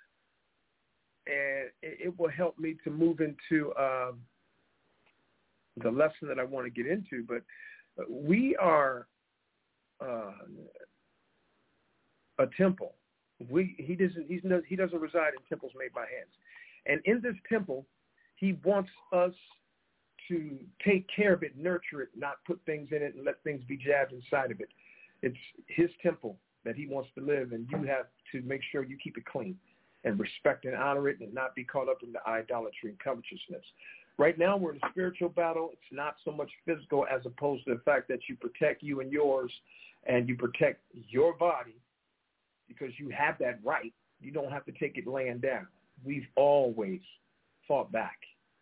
And it, it will help me to move into uh, the lesson that I want to get into. But we are uh, a temple. We he doesn't he's no, he doesn't reside in temples made by hands, And in this temple, he wants us to take care of it, nurture it, not put things in it and let things be jabbed inside of it. It's his temple that he wants to live, and you have to make sure you keep it clean and respect and honor it and not be caught up in the idolatry and covetousness. Right now, we're in a spiritual battle. It's not so much physical as opposed to the fact that you protect you and yours and you protect your body because you have that right. You don't have to take it laying down. We've always fought back.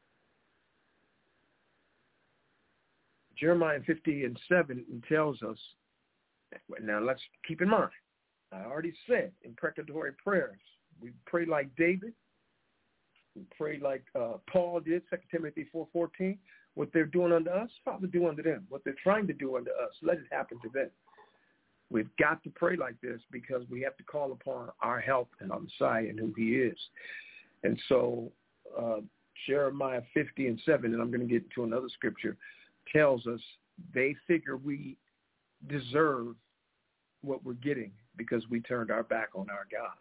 Jeremiah fifty and seven tells us, now let's keep in mind, I already said imprecatory prayers. We pray like David. We pray like uh, Paul did, Second Timothy four fourteen. What they're doing unto us, Father, do unto them. What they're trying to do unto us, let it happen to them. We've got to pray like this because we have to call upon our help and our Messiah and who he is. And so uh, Jeremiah fifty and seven, and I'm going to get into another scripture, tells us they figure we deserve what we're getting because we turned our back on our God.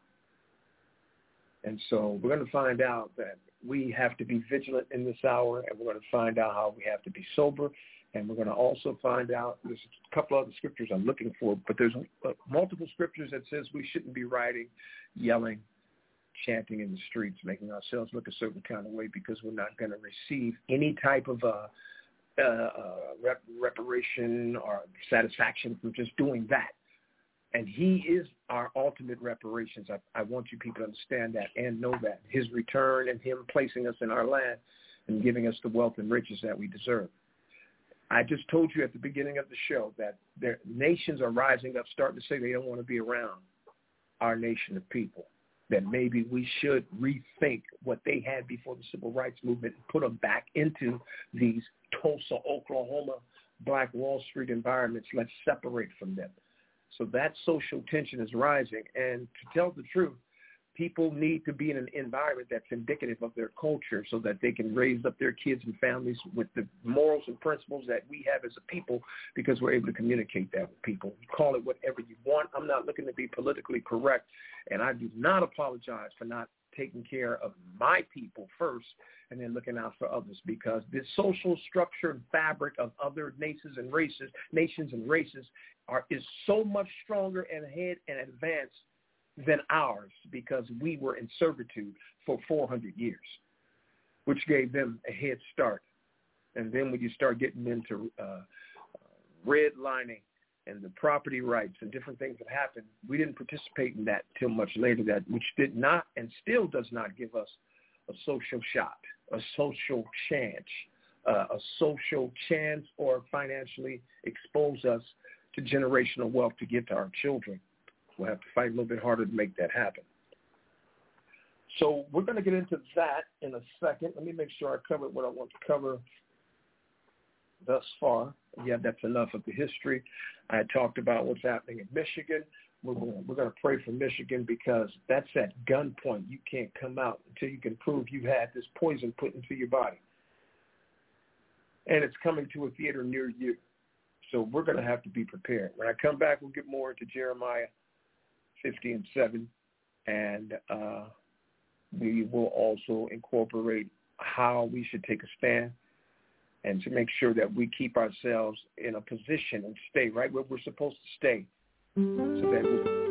And so we're going to find out that we have to be vigilant in this hour, and we're going to find out how we have to be sober, and we're going to also find out, there's a couple other scriptures I'm looking for, but there's uh, multiple scriptures that says we shouldn't be rioting, yelling, chanting in the streets, making ourselves look a certain kind of way because we're not going to receive any type of uh, uh, uh, rep- reparation or satisfaction from just doing that. And he is our ultimate reparations. I, I want you people to understand that and know that. His return and him placing us in our land and giving us the wealth and riches that we deserve. I just told you at the beginning of the show that their nations are rising up, starting to say they don't want to be around our nation of people, that maybe we should rethink what they had before the Civil Rights Movement and put them back into these Tulsa, Oklahoma, Black Wall Street environments. Let's separate from them. So that social tension is rising. And to tell the truth, people need to be in an environment that's indicative of their culture so that they can raise up their kids and families with the morals and principles that we have as a people because we're able to communicate that with people. You call it whatever you want. I'm not looking to be politically correct, and I do not apologize for not taking care of my people first and then looking out for others, because this social structure and fabric of other nations and races, nations and races are is so much stronger and ahead and advanced than ours because we were in servitude for four hundred years, which gave them a head start. And then when you start getting into uh, redlining and the property rights and different things that happened, we didn't participate in that till much later, that which did not and still does not give us a social shot, a social chance, uh, a social chance or financially expose us to generational wealth to give to our children. We'll have to fight a little bit harder to make that happen. So we're going to get into that in a second. Let me make sure I covered what I want to cover thus far. Yeah, that's enough of the history. I talked about what's happening in Michigan. We're going, we're going to pray for Michigan because that's at gunpoint. You can't come out until you can prove you had this poison put into your body. And it's coming to a theater near you. So we're going to have to be prepared. When I come back, we'll get more into Jeremiah fifty and seven, and uh, we will also incorporate how we should take a stand and to make sure that we keep ourselves in a position and stay right where we're supposed to stay so that we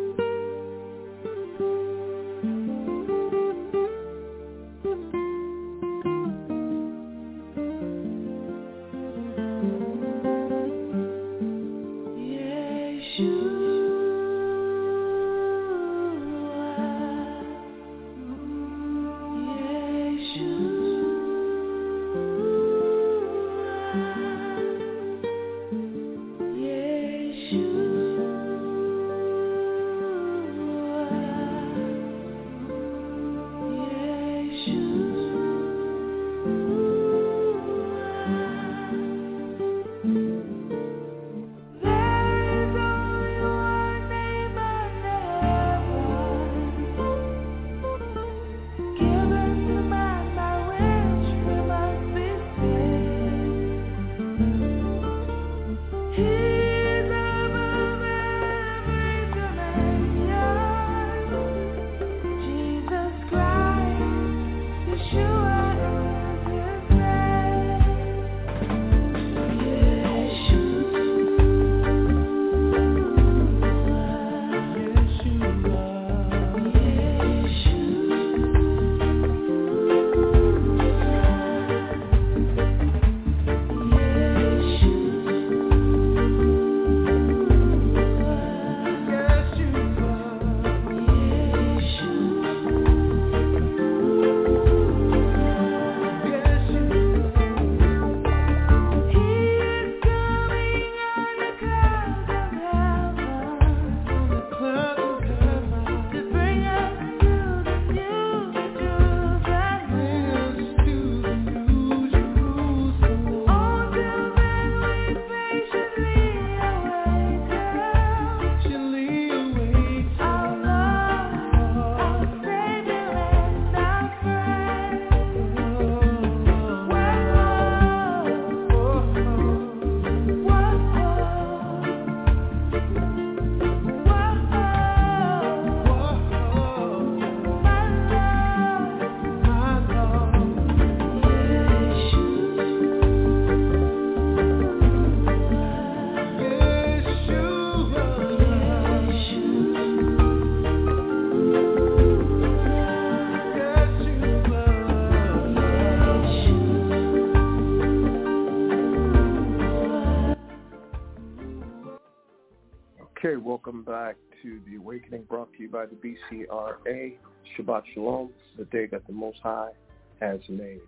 Okay, welcome back to The Awakening, brought to you by the B C R A. Shabbat Shalom, the day that the Most High has made.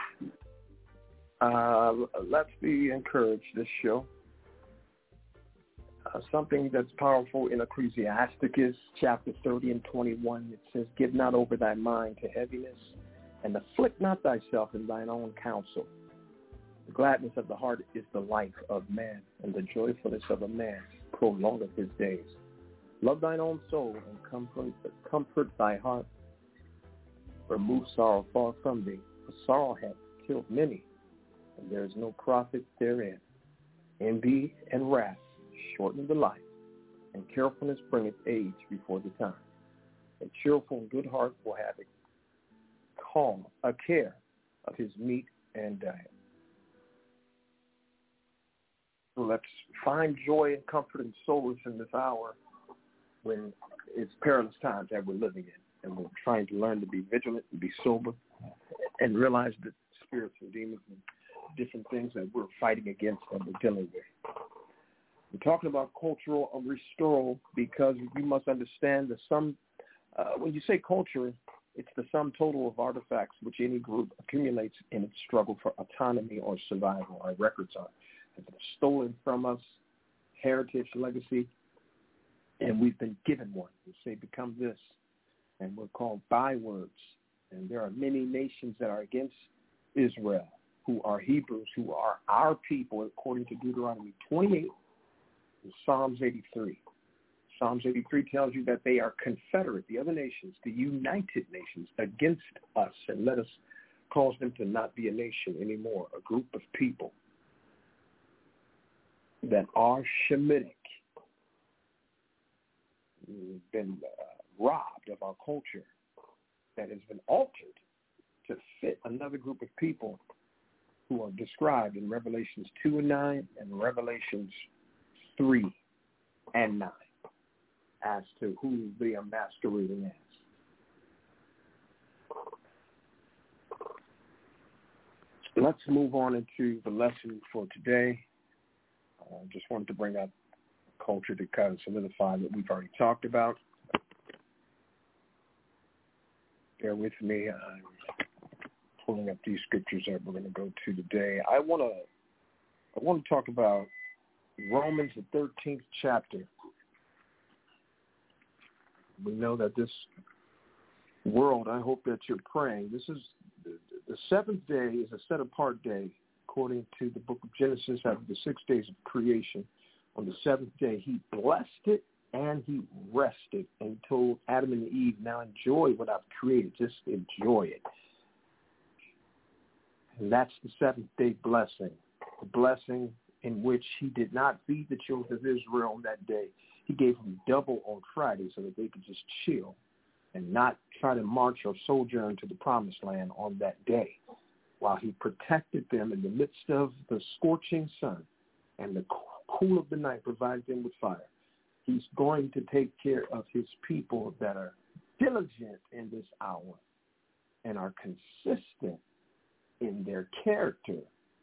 Uh, let's be encouraged this show. Uh, something that's powerful in Ecclesiasticus chapter thirty and twenty-one. It says, give not over thy mind to heaviness, and afflict not thyself in thine own counsel. The gladness of the heart is the life of man, and the joyfulness of a man prolongeth his days. Love thine own soul, and comfort, comfort thy heart. Remove sorrow far from thee, for sorrow hath killed many, and there is no profit therein. Envy and wrath shorten the life, and carefulness bringeth age before the time. A cheerful and good heart will have a calm, a care of his meat and diet. So let's find joy and comfort and solace in this hour when it's perilous times that we're living in, and we're trying to learn to be vigilant and be sober and realize that spirits and demons and different things that we're fighting against and we're dealing with. We're talking about cultural restoral because you must understand that some, uh, when you say culture, it's the sum total of artifacts which any group accumulates in its struggle for autonomy or survival. Our records are have been stolen from us, heritage, legacy, and we've been given one. We say become this, and we're called bywords. And there are many nations that are against Israel, who are Hebrews, who are our people, according to Deuteronomy twenty-eight and Psalms eighty-three. Psalms eighty-three tells you that they are confederate, the other nations, the united nations, against us, and let us cause them to not be a nation anymore, a group of people that are Shemitic. We've been uh, robbed of our culture that has been altered to fit another group of people who are described in Revelations two and nine and Revelations three and nine as to who they are masquerading as. Let's move on into the lesson for today. I uh, just wanted to bring up culture to kind of solidify what we've already talked about. Bear with me. I'm pulling up these scriptures that we're going to go to today. I want to I want to talk about Romans, the thirteenth chapter. We know that this world, I hope that you're praying. This is the, the seventh day is a set-apart day. According to the book of Genesis, after the six days of creation, on the seventh day, he blessed it and he rested and told Adam and Eve, now enjoy what I've created. Just enjoy it. And that's the seventh day blessing, the blessing in which he did not feed the children of Israel on that day. He gave them double on Friday so that they could just chill and not try to march or sojourn to the promised land on that day, while he protected them in the midst of the scorching sun and the cool of the night, provided them with fire. He's going to take care of his people that are diligent in this hour and are consistent in their character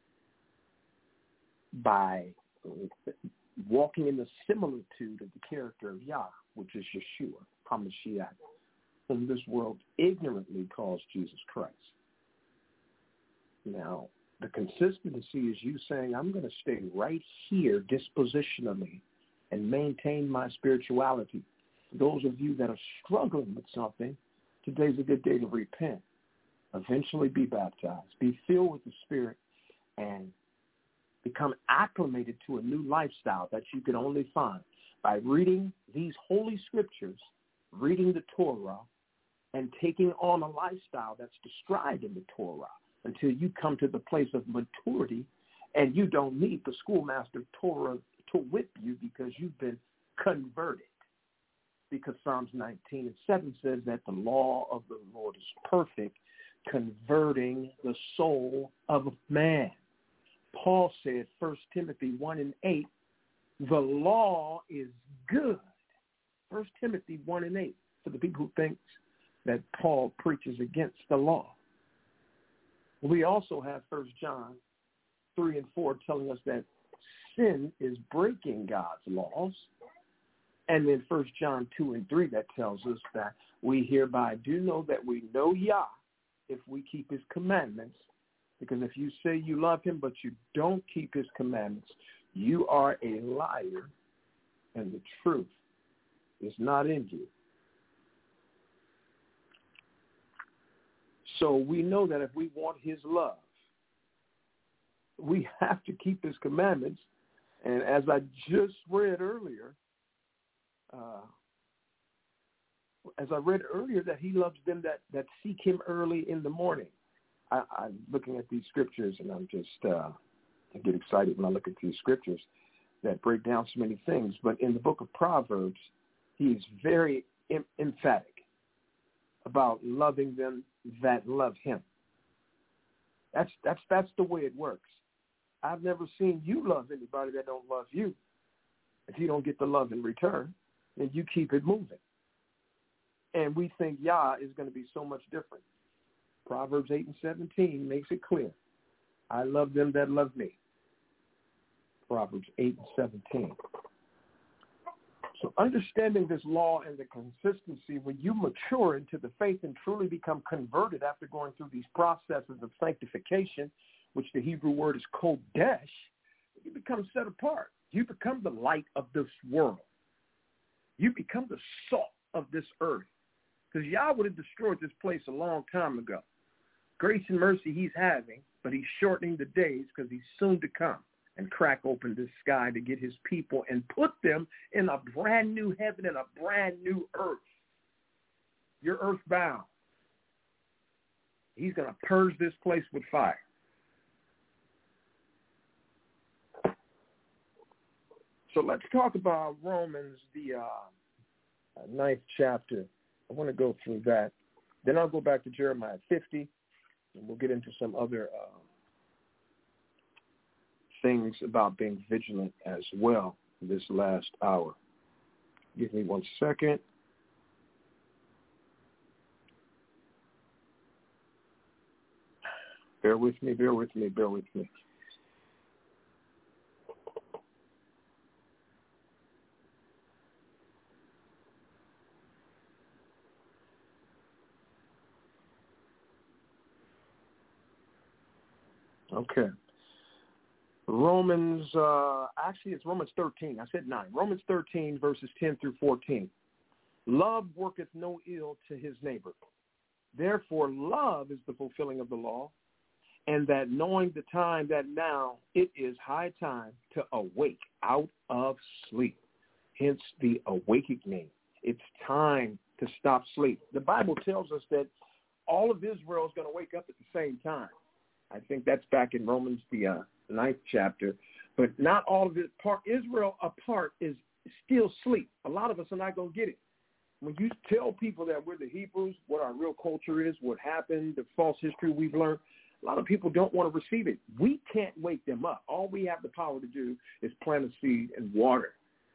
by walking in the similitude of the character of Yah, which is Yeshua, HaMashiach, whom this world ignorantly calls Jesus Christ. Now, the consistency is you saying, I'm going to stay right here dispositionally and maintain my spirituality. For those of you that are struggling with something, today's a good day to repent. Eventually be baptized. Be filled with the Spirit and become acclimated to a new lifestyle that you can only find by reading these holy scriptures, reading the Torah, and taking on a lifestyle that's described in the Torah, until you come to the place of maturity and you don't need the schoolmaster Torah to whip you because you've been converted. Because Psalms nineteen and seven says that the law of the Lord is perfect, converting the soul of man. Paul said, First Timothy one and eight, the law is good. First Timothy one and eight, for the people who think that Paul preaches against the law. We also have First John three and four telling us that sin is breaking God's laws, And then First John two and three, that tells us that we hereby do know that we know Yah if we keep his commandments. Because if you say you love him, but you don't keep his commandments, you are a liar, and the truth is not in you. So we know that if we want his love, we have to keep his commandments. And as I just read earlier, uh, as I read earlier, that he loves them that, that seek him early in the morning. I, I'm looking at these scriptures, and I'm just, uh, I get excited when I look at these scriptures that break down so many things. But in the book of Proverbs, he is very em- emphatic about loving them that love him. That's that's that's the way it works. I've never seen you love anybody that don't love you. If you don't get the love in return, then you keep it moving. And we think Yah is going to be so much different. Proverbs eight and seventeen makes it clear. I love them that love me. Proverbs eight and seventeen. So understanding this law and the consistency, when you mature into the faith and truly become converted after going through these processes of sanctification, which the Hebrew word is kodesh, you become set apart. You become the light of this world. You become the salt of this earth. Because Yah would have destroyed this place a long time ago. Grace and mercy he's having, but he's shortening the days because he's soon to come and crack open this sky to get his people and put them in a brand new heaven and a brand new earth. You're earthbound. He's going to purge this place with fire. So let's talk about Romans, the uh, ninth chapter. I want to go through that. Then I'll go back to Jeremiah fifty, and we'll get into some other uh, things about being vigilant as well this last hour. Give me one second. Bear with me, bear with me, bear with me. Okay. Romans, uh, actually it's Romans thirteen. I said nine. Romans thirteen, verses ten through fourteen. Love worketh no ill to his neighbor. Therefore, love is the fulfilling of the law, and that knowing the time that now it is high time to awake out of sleep. Hence the awakening. It's time to stop sleep. The Bible tells us that all of Israel is going to wake up at the same time. I think that's back in Romans, the uh, ninth chapter. But not all of it. Part Israel apart is still asleep. A lot of us are not going to get it. When you tell people that we're the Hebrews, what our real culture is, what happened, the false history we've learned, a lot of people don't want to receive it. We can't wake them up. All we have the power to do is plant a seed and water.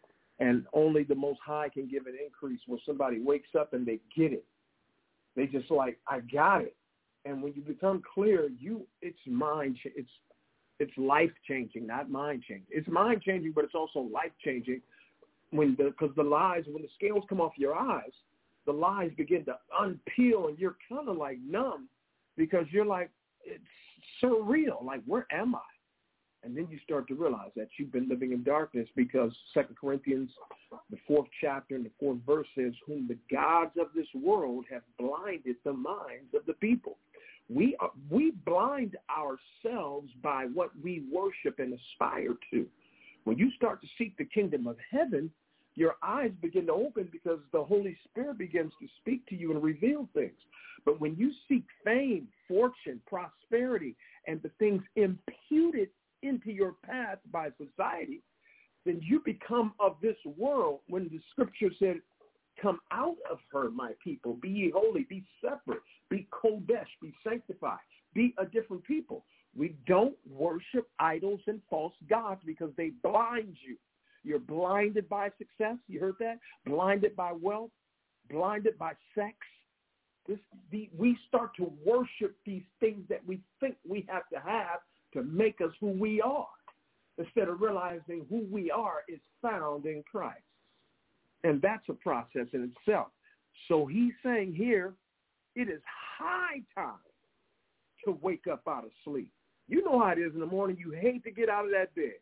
And only the Most High can give an increase when somebody wakes up and they get it. They just like, I got it. And when you become clear, you it's mind it's it's life changing, not mind changing. It's mind changing, but it's also life changing. When the because the lies, when the scales come off your eyes, the lies begin to unpeel, and you're kind of like numb because you're like it's surreal. Like, where am I? And then you start to realize that you've been living in darkness because Second Corinthians, the fourth chapter and the fourth verse says, whom the gods of this world have blinded the minds of the people. We are, we blind ourselves by what we worship and aspire to. When you start to seek the kingdom of heaven, your eyes begin to open because the Holy Spirit begins to speak to you and reveal things. But when you seek fame, fortune, prosperity, and the things imputed into your path by society, then you become of this world. When the scripture said, come out of her, my people, be ye holy, be separate, be kodesh, be sanctified, be a different people. We don't worship idols and false gods because they blind you. You're blinded by success. You heard that? Blinded by wealth, blinded by sex. This, the, we start to worship these things that we think we have to have to make us who we are, instead of realizing who we are is found in Christ. And that's a process in itself. So he's saying here, it is high time to wake up out of sleep. You know how it is in the morning. You hate to get out of that bed.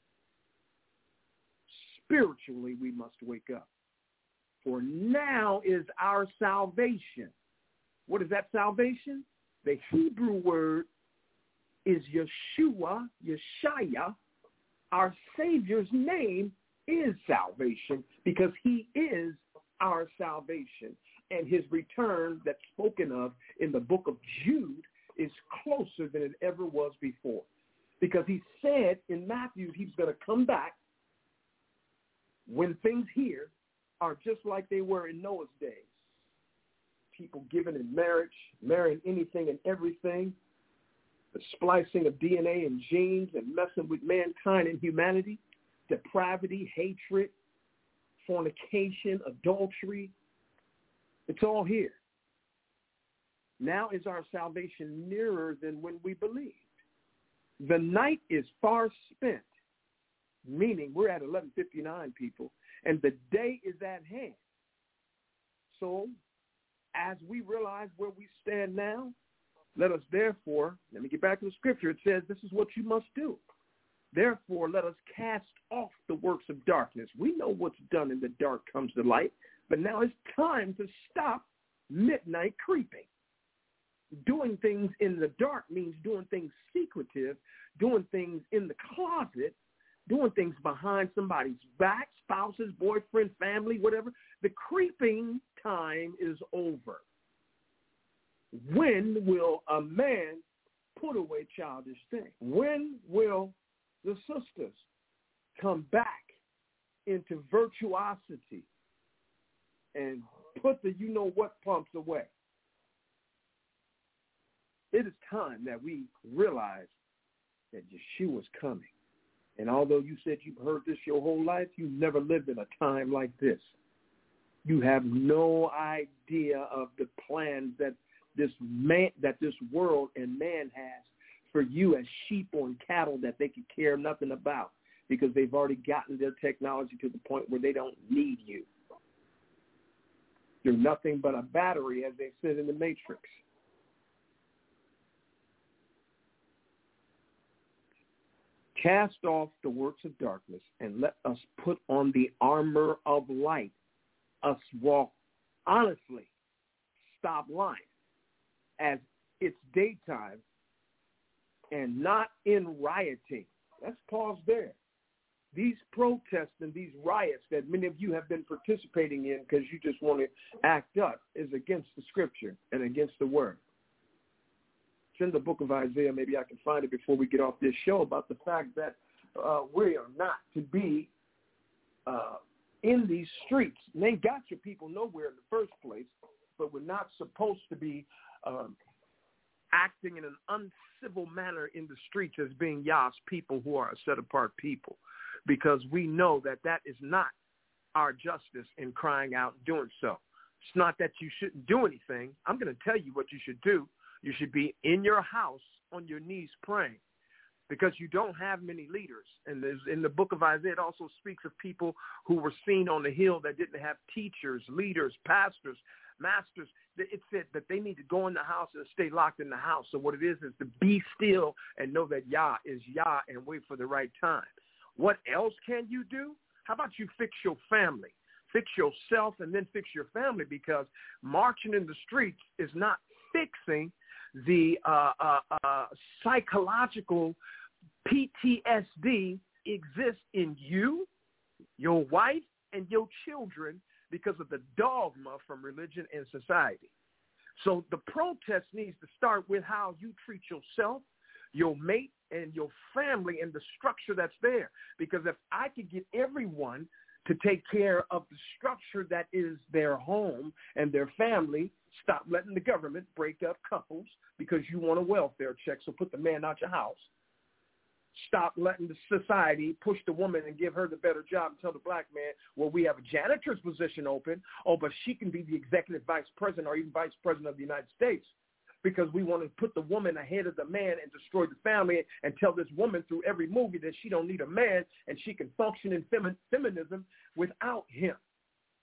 Spiritually, we must wake up. For now is our salvation. What is that salvation? The Hebrew word is Yeshua, Yeshaya. Our Savior's name is salvation because he is our salvation. And his return that's spoken of in the book of Jude is closer than it ever was before. Because he said in Matthew he's going to come back when things here are just like they were in Noah's days. People given in marriage, marrying anything and everything, the splicing of D N A and genes and messing with mankind and humanity, depravity, hatred, fornication, adultery. It's all here. Now is our salvation nearer than when we believed. The night is far spent, meaning we're at eleven fifty-nine, people, and the day is at hand. So as we realize where we stand now, let us therefore, let me get back to the scripture. It says this is what you must do. Therefore, let us cast off the works of darkness. We know what's done in the dark comes to light, but now it's time to stop midnight creeping. Doing things in the dark means doing things secretive, doing things in the closet, doing things behind somebody's back, spouses, boyfriend, family, whatever. The creeping time is over. When will a man put away childish things? When will the sisters come back into virtuosity and put the you-know-what pumps away? It is time that we realize that Yeshua is coming. And although you said you've heard this your whole life, you never lived in a time like this. You have no idea of the plans that this man, that this world and man has for you as sheep on cattle that they could care nothing about because they've already gotten their technology to the point where they don't need you. You're nothing but a battery, as they said in the Matrix. Cast off the works of darkness and let us put on the armor of light. Us walk honestly. Stop lying. As it's daytime and not in rioting. Let's pause there. These protests and these riots that many of you have been participating in because you just want to act up is against the scripture and against the word. It's in the book of Isaiah. Maybe I can find it before we get off this show about the fact that uh, we are not to be uh, in these streets. And they got your people nowhere in the first place, but we're not supposed to be um, acting in an uncivil manner in the streets as being Yah's people who are a set-apart people, because we know that that is not our justice in crying out and doing so. It's not that you shouldn't do anything. I'm going to tell you what you should do. You should be in your house on your knees praying because you don't have many leaders. And there's, in the book of Isaiah, it also speaks of people who were seen on the hill that didn't have teachers, leaders, pastors, masters. It said that they need to go in the house and stay locked in the house. So what it is is to be still and know that Yah is Yah and wait for the right time. What else can you do? How about you fix your family? Fix yourself and then fix your family, because marching in the streets is not fixing the uh, uh, uh, psychological P T S D exists in you, your wife, and your children because of the dogma from religion and society. So the protest needs to start with how you treat yourself, your mate, and your family and the structure that's there. Because if I could get everyone to take care of the structure that is their home and their family, stop letting the government break up couples because you want a welfare check, so put the man out your house. Stop letting the society push the woman and give her the better job and tell the black man, well, we have a janitor's position open. Oh, but she can be the executive vice president or even vice president of the United States, because we want to put the woman ahead of the man and destroy the family and tell this woman through every movie that she don't need a man and she can function in femi- feminism without him.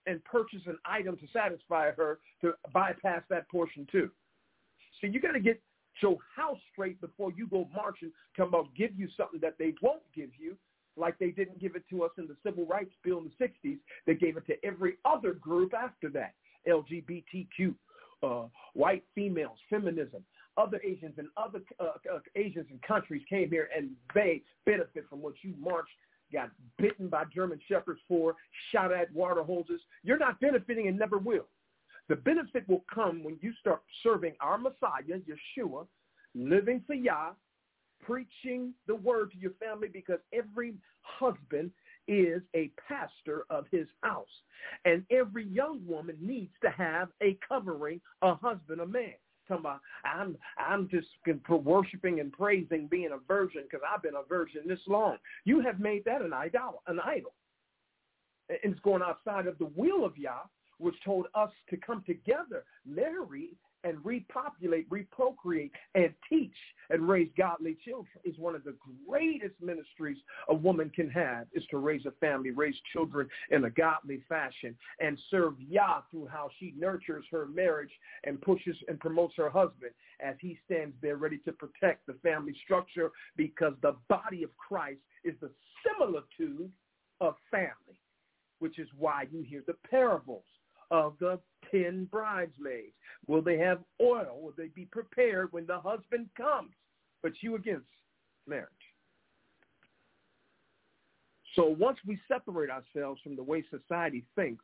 and purchase an item to satisfy her to bypass that portion too. So you got to get your house straight before you go marching, talking about give you something that they won't give you, like they didn't give it to us in the Civil Rights Bill in the sixties. They gave it to every other group after that, L G B T Q, uh, white females, feminism. Other Asians and other uh, uh, Asians and countries came here and they benefit from what you marched, got bitten by German shepherds for, shot at water hoses. You're not benefiting and never will. The benefit will come when you start serving our Messiah, Yeshua, living for Yah, preaching the word to your family, because every husband is a pastor of his house. And every young woman needs to have a covering, a husband, a man. Talking about, I'm, I'm just worshiping and praising being a virgin because I've been a virgin this long. You have made that an idol, an idol. And it's going outside of the will of Yah, which told us to come together, marry, and repopulate, reprocreate, and teach and raise godly children. Is one of the greatest ministries a woman can have, is to raise a family, raise children in a godly fashion, and serve Yah through how she nurtures her marriage and pushes and promotes her husband as he stands there ready to protect the family structure, because the body of Christ is the similitude of family, which is why you hear the parables of the ten bridesmaids. Will they have oil? Will they be prepared when the husband comes? But you against marriage. So once we separate ourselves from the way society thinks,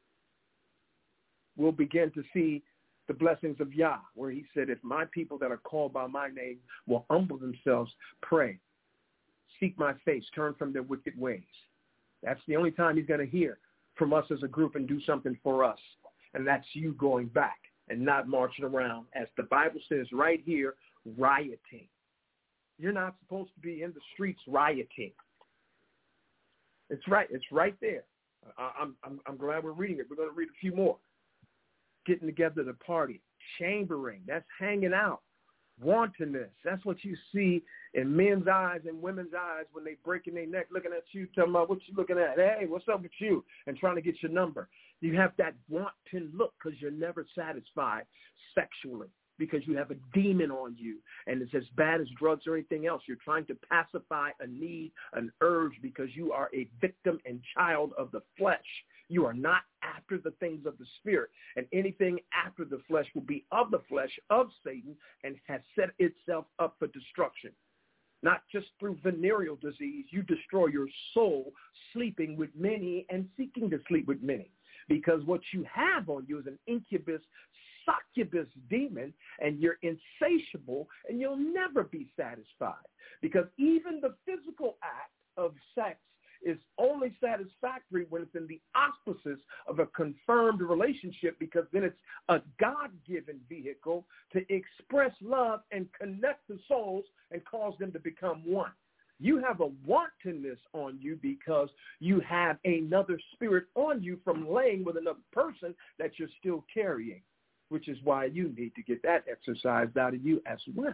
we'll begin to see the blessings of Yah, where he said, if my people that are called by my name will humble themselves, pray, seek my face, turn from their wicked ways. That's the only time he's going to hear from us as a group and do something for us. And that's you going back and not marching around, as the Bible says right here, rioting. You're not supposed to be in the streets rioting. It's right. It's right there. I, I'm, I'm, I'm glad we're reading it. We're going to read a few more. Getting together to party. Chambering. That's hanging out. Wantonness. That's what you see in men's eyes and women's eyes when they breaking their neck, looking at you, talking about what you looking at. Hey, what's up with you? And trying to get your number. You have that wanton look because you're never satisfied sexually, because you have a demon on you, and it's as bad as drugs or anything else. You're trying to pacify a need, an urge, because you are a victim and child of the flesh. You are not after the things of the spirit, and anything after the flesh will be of the flesh, of Satan, and has set itself up for destruction. Not just through venereal disease. You destroy your soul sleeping with many and seeking to sleep with many, because what you have on you is an incubus, succubus demon, and you're insatiable, and you'll never be satisfied, because even the physical act of sex is only satisfactory when it's in the auspices of a confirmed relationship, because then it's a God-given vehicle to express love and connect the souls and cause them to become one. You have a wantonness on you because you have another spirit on you from laying with another person that you're still carrying, which is why you need to get that exercised out of you as well.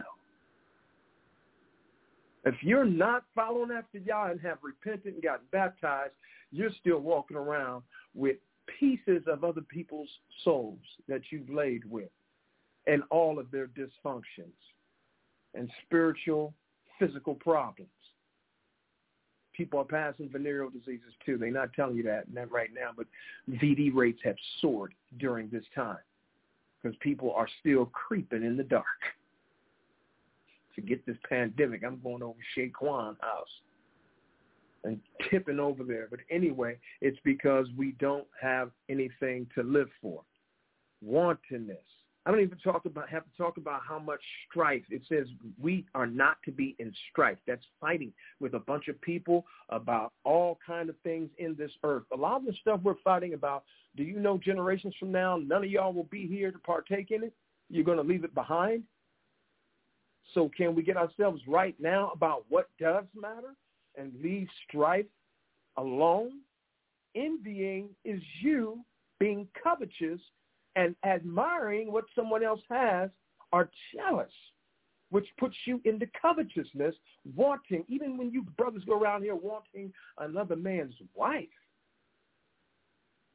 If you're not following after Yah and have repented and gotten baptized, you're still walking around with pieces of other people's souls that you've laid with, and all of their dysfunctions and spiritual, physical problems. People are passing venereal diseases too. They're not telling you that, not right now, but V D rates have soared during this time because people are still creeping in the dark. To get this pandemic, I'm going over Shaquan's house and tipping over there. But anyway, it's because we don't have anything to live for. Wantonness. I don't even talk about have to talk about how much strife. It says we are not to be in strife. That's fighting with a bunch of people about all kind of things in this earth. A lot of the stuff we're fighting about, do you know generations from now, none of y'all will be here to partake in it? You're going to leave it behind? So can we get ourselves right now about what does matter and leave strife alone? Envying is you being covetous and admiring what someone else has, are jealous, which puts you into covetousness, wanting, even when you brothers go around here wanting another man's wife.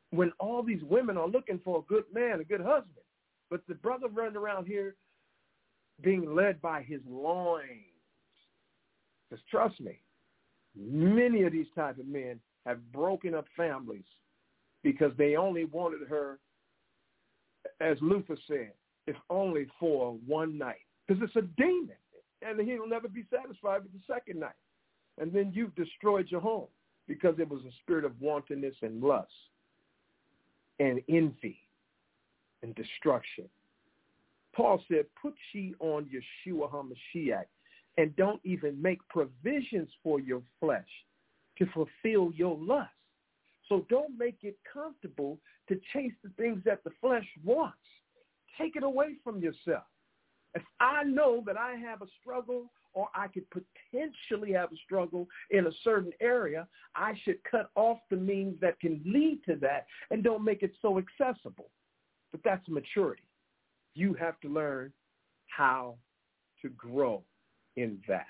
when all these women are looking for a good man, a good husband, but the brother running around here being led by his loins. Because trust me, many of these type of men have broken up families because they only wanted her, as Luther said, if only for one night. Because it's a demon, and he'll never be satisfied with the second night. And then you've destroyed your home because it was a spirit of wantonness and lust and envy and destruction. Paul said, put ye on Yeshua HaMashiach and don't even make provisions for your flesh to fulfill your lust. So don't make it comfortable to chase the things that the flesh wants. Take it away from yourself. If I know that I have a struggle or I could potentially have a struggle in a certain area, I should cut off the means that can lead to that and don't make it so accessible. But that's maturity. You have to learn how to grow in that.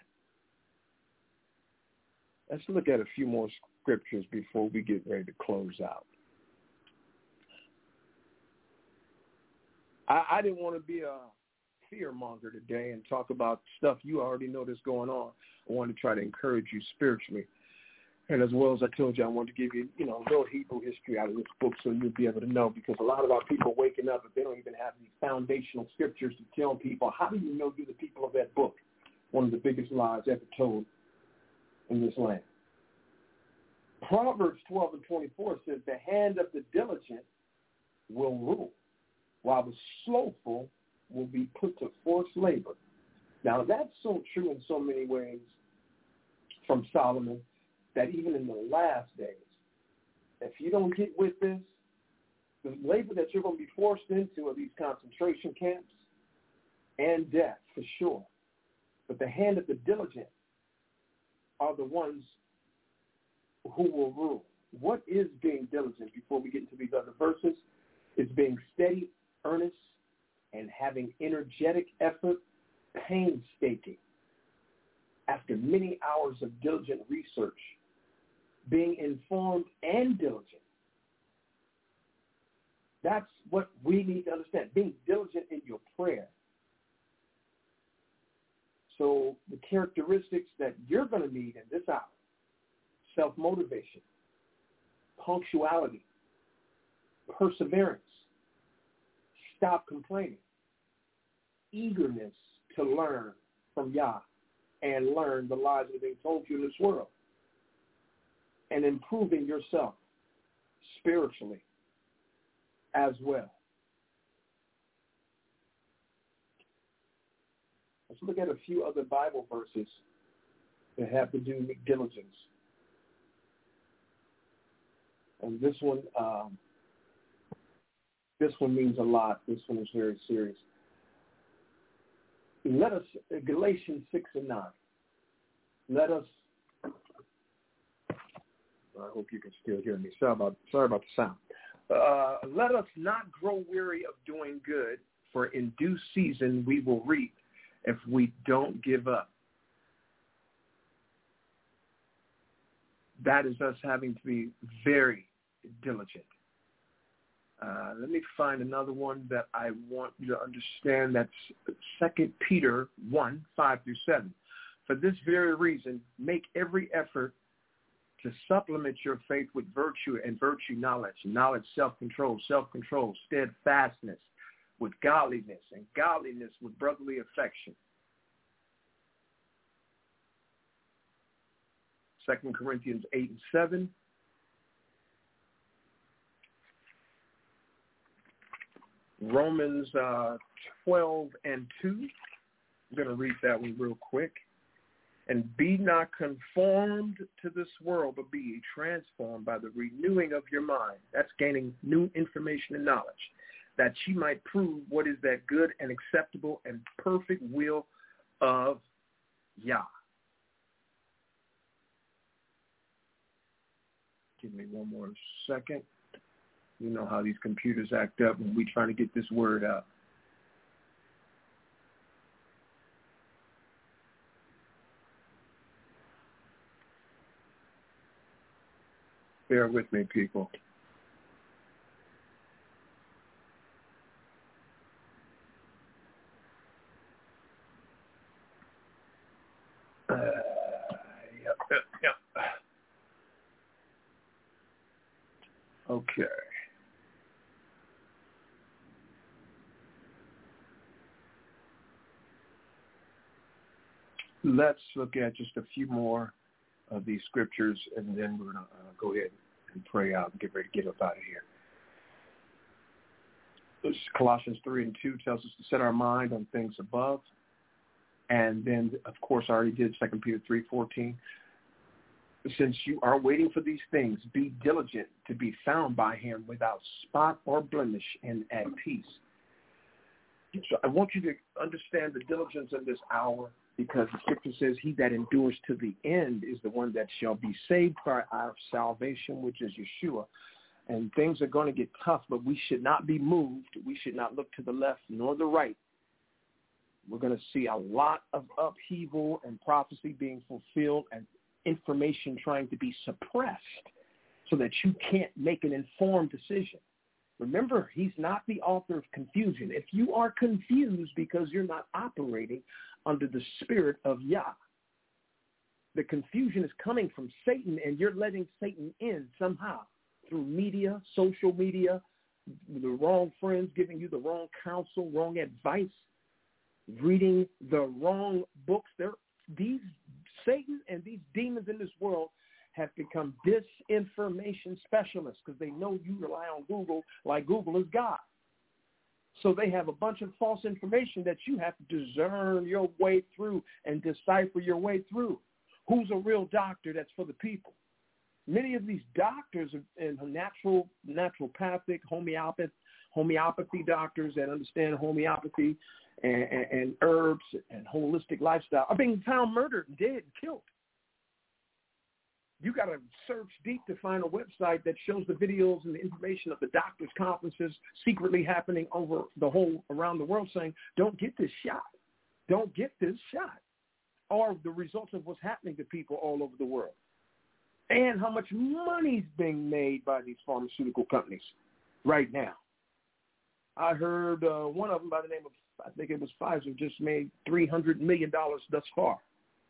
Let's look at a few more scriptures before we get ready to close out. I, I didn't want to be a fear monger today and talk about stuff you already know that's going on. I wanted to try to encourage you spiritually. And as well as I told you, I wanted to give you, you know, a little Hebrew history out of this book so you'll be able to know, because a lot of our people are waking up, but they don't even have these foundational scriptures to tell people, how do you know you're the people of that book? One of the biggest lies ever told in this land. Proverbs twelve and twenty-four says, the hand of the diligent will rule, while the slothful will be put to forced labor. Now, that's so true in so many ways from Solomon, that even in the last days, if you don't get with this, the labor that you're going to be forced into are these concentration camps and death, for sure. But the hand of the diligent are the ones who will rule. What is being diligent, before we get into these other verses? It's being steady, earnest, and having energetic effort, painstaking. After many hours of diligent research, being informed and diligent. That's what we need to understand, being diligent in your prayer. So the characteristics that you're going to need in this hour: self-motivation, punctuality, perseverance, stop complaining, eagerness to learn from Yah and learn the lies that are being told you in this world, and improving yourself spiritually as well. Let's look at a few other Bible verses that have to do with diligence. And this one, um, this one means a lot. This one is very serious. Let us, Galatians six and nine. Let us, I hope you can still hear me. Sorry about, sorry about the sound. Uh, let us not grow weary of doing good, for in due season we will reap if we don't give up. That is us having to be very diligent. Uh, let me find another one that I want you to understand. That's Second Peter one, five through seven. For this very reason, make every effort to supplement your faith with virtue, and virtue knowledge, knowledge self-control, self-control steadfastness with godliness, and godliness with brotherly affection. Second Corinthians eight and seven. Romans uh, twelve and two. I'm going to read that one real quick. And be not conformed to this world, but be ye transformed by the renewing of your mind. That's gaining new information and knowledge, that ye might prove what is that good and acceptable and perfect will of Yah. Give me one more second. You know how these computers act up when we're trying to get this word out. Bear with me, people. Okay. Let's look at just a few more of these scriptures, and then we're going to uh, go ahead and pray out and get ready to get up out of here. Colossians three and two tells us to set our mind on things above. And then, of course, I already did Second Peter three fourteen. Since you are waiting for these things, be diligent to be found by him without spot or blemish and at peace. So I want you to understand the diligence of this hour, because the scripture says he that endures to the end is the one that shall be saved by our salvation, which is Yeshua. And things are going to get tough, but we should not be moved. We should not look to the left nor the right. We're going to see a lot of upheaval and prophecy being fulfilled and information trying to be suppressed so that you can't make an informed decision. Remember, he's not the author of confusion. If you are confused because you're not operating under the spirit of Yah, the confusion is coming from Satan, and you're letting Satan in somehow through media, social media, the wrong friends giving you the wrong counsel, wrong advice, reading the wrong books. There, these Satan and these demons in this world have become disinformation specialists because they know you rely on Google like Google is God. So they have a bunch of false information that you have to discern your way through and decipher your way through. Who's a real doctor that's for the people? Many of these doctors and natural, naturopathic, homeopathy, homeopathy doctors that understand homeopathy and, and, and herbs and holistic lifestyle are being found murdered and dead and killed. You got to search deep to find a website that shows the videos and the information of the doctors' conferences secretly happening over the whole, around the world, saying, don't get this shot. Don't get this shot. Or the results of what's happening to people all over the world. And how much money's being made by these pharmaceutical companies right now. I heard uh, one of them by the name of, I think it was Pfizer, just made three hundred million dollars thus far.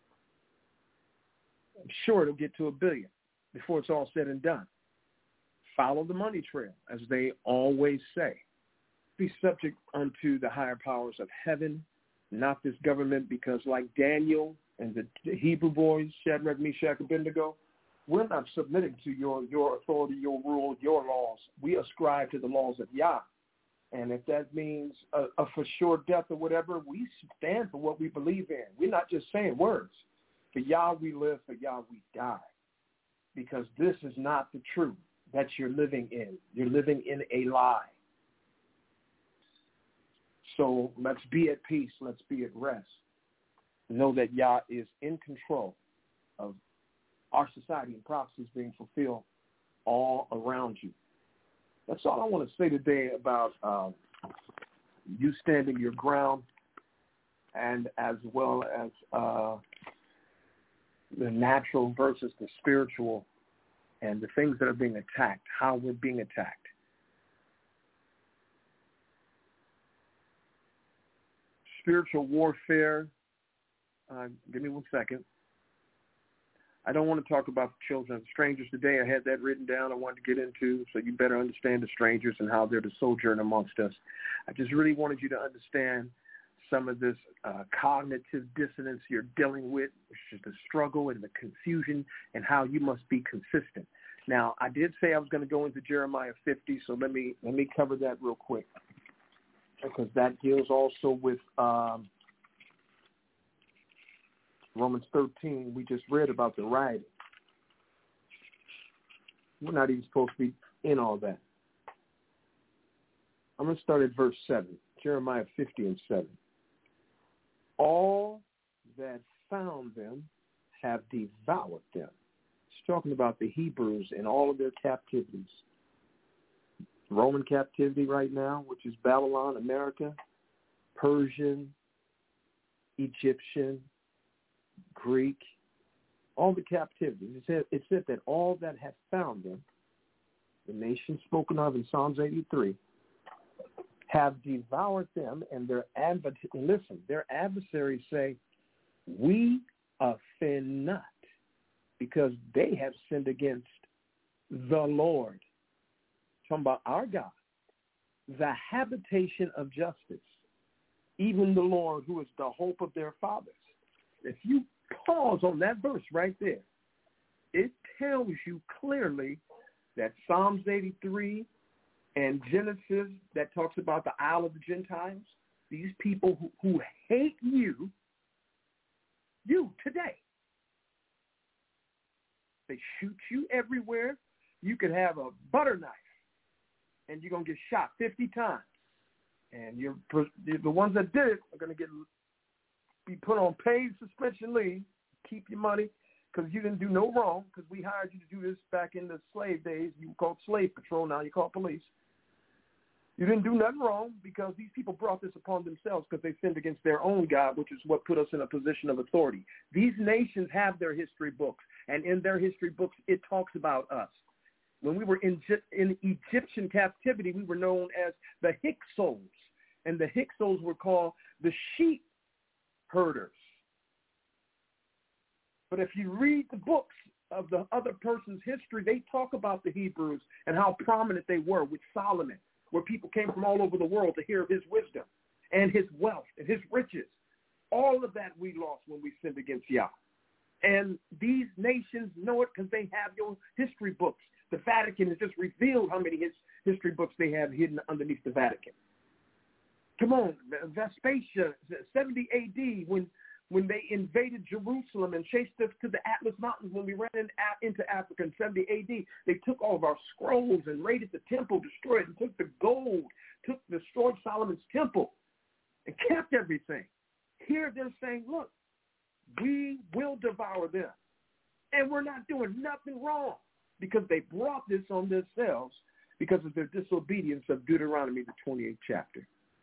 I'm sure it'll get to a billion before it's all said and done. Follow the money trail, as they always say. Be subject unto the higher powers of heaven, not this government, because like Daniel and the, the Hebrew boys, Shadrach, Meshach, Abednego, we're not submitting to your, your authority, your rule, your laws. We ascribe to the laws of Yah. And if that means a, a for sure death or whatever, we stand for what we believe in. We're not just saying words. For Yah we live, for Yah we die. Because this is not the truth that you're living in. You're living in a lie. So let's be at peace. Let's be at rest. Know that Yah is in control of our society and prophecies being fulfilled all around you. That's all I want to say today about uh, you standing your ground, and as well as uh, the natural versus the spiritual, and the things that are being attacked, how we're being attacked. Spiritual warfare, uh, give me one second. I don't want to talk about the children of strangers today. I had that written down I wanted to get into, so you better understand the strangers and how they're to sojourn amongst us. I just really wanted you to understand some of this uh, cognitive dissonance you're dealing with, which is the struggle and the confusion, and how you must be consistent. Now, I did say I was going to go into Jeremiah fifty, so let me let me cover that real quick, because that deals also with um, Romans thirteen. We just read about the rioting. We're not even supposed to be in all that. I'm going to start at verse seven, Jeremiah fifty and seven. All that found them have devoured them. It's talking about the Hebrews and all of their captivities. Roman captivity right now, which is Babylon, America, Persian, Egyptian, Greek, all the captivities. It said, it said that all that have found them, the nation spoken of in Psalms eighty-three, have devoured them, and their adver- listen, their adversaries say, we offend not, because they have sinned against the Lord. talking about our God, the habitation of justice, even the Lord who is the hope of their fathers. If you pause on that verse right there, it tells you clearly that Psalms eighty-three and Genesis that talks about the Isle of the Gentiles, these people who, who hate you, you today. They shoot you everywhere. You could have a butter knife, and you're going to get shot fifty times. And you're, the ones that did it are going to get be put on paid suspension leave, keep your money, because you didn't do no wrong, because we hired you to do this back in the slave days. You were called slave patrol. Now you call police. You didn't do nothing wrong because these people brought this upon themselves because they sinned against their own God, which is what put us in a position of authority. These nations have their history books, and in their history books, it talks about us. When we were in, in Egyptian captivity, we were known as the Hyksos, and the Hyksos were called the sheep herders. But if you read the books of the other person's history, they talk about the Hebrews and how prominent they were with Solomon, where people came from all over the world to hear of his wisdom and his wealth and his riches. All of that we lost when we sinned against Yah. And these nations know it because they have your history books. The Vatican has just revealed how many his history books they have hidden underneath the Vatican. Come on, Vespasia, seventy A D, when when they invaded Jerusalem and chased us to the Atlas Mountains when we ran in, into Africa in seventy A D, they took all of our scrolls and raided the temple, destroyed it, and took the gold, took destroyed Solomon's temple, and kept everything. Here they're saying, look, we will devour them. And we're not doing nothing wrong because they brought this on themselves because of their disobedience of Deuteronomy, the twenty-eighth chapter.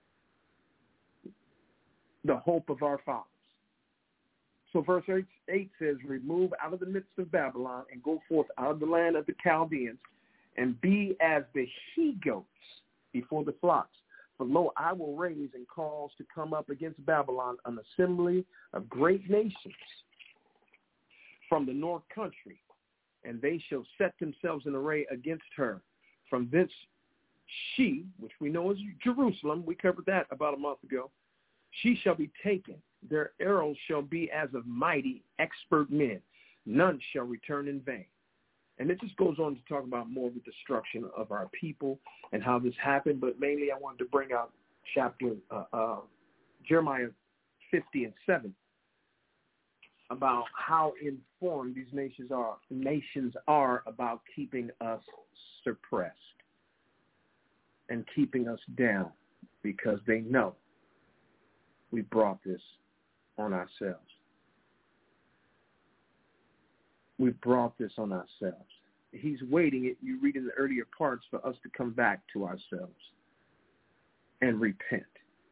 The hope of our fathers. So verse eight says, remove out of the midst of Babylon and go forth out of the land of the Chaldeans and be as the he-goats before the flocks. For lo, I will raise and cause to come up against Babylon an assembly of great nations from the north country, and they shall set themselves in array against her. From thence she, which we know as Jerusalem, we covered that about a month ago, she shall be taken. Their arrows shall be as of mighty, expert men. None shall return in vain. And it just goes on to talk about more of the destruction of our people and how this happened. But mainly I wanted to bring out chapter uh, uh, Jeremiah fifty and seven about how informed these nations are, nations are about keeping us suppressed and keeping us down because they know we brought this on ourselves. We brought this on ourselves. He's waiting, it, you read in the earlier parts, for us to come back to ourselves and repent.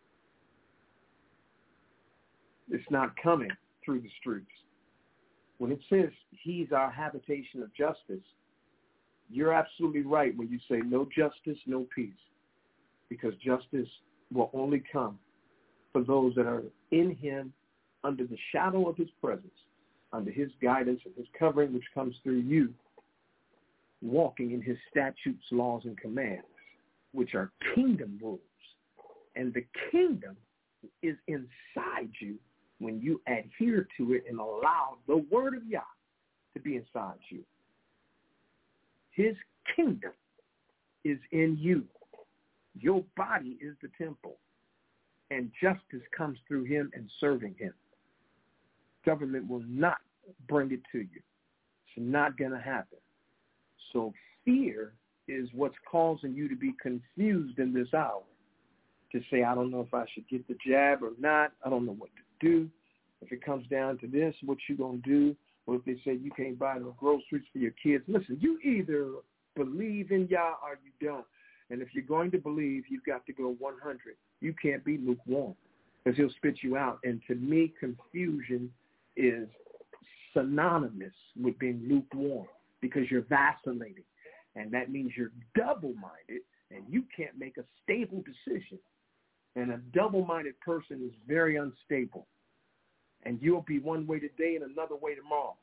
It's not coming through the streets. When it says he's our habitation of justice, you're absolutely right when you say no justice, no peace, because justice will only come for those that are in him under the shadow of his presence, under his guidance and his covering, which comes through you walking in his statutes, laws, and commands, which are kingdom rules. And the kingdom is inside you when you adhere to it and allow the word of Yah to be inside you. His kingdom is in you. Your body is the temple, and justice comes through him and serving him. Government will not bring it to you. It's not going to happen. So fear is what's causing you to be confused in this hour, to say, I don't know if I should get the jab or not. I don't know what to do. If it comes down to this, what you going to do? Or if they say you can't buy no groceries for your kids. Listen, you either believe in Yah or you don't. And if you're going to believe, you've got to go one hundred. You can't be lukewarm because he'll spit you out. And to me, confusion is synonymous with being lukewarm because you're vacillating. And that means you're double-minded and you can't make a stable decision. And a double-minded person is very unstable. And you'll be one way today and another way tomorrow.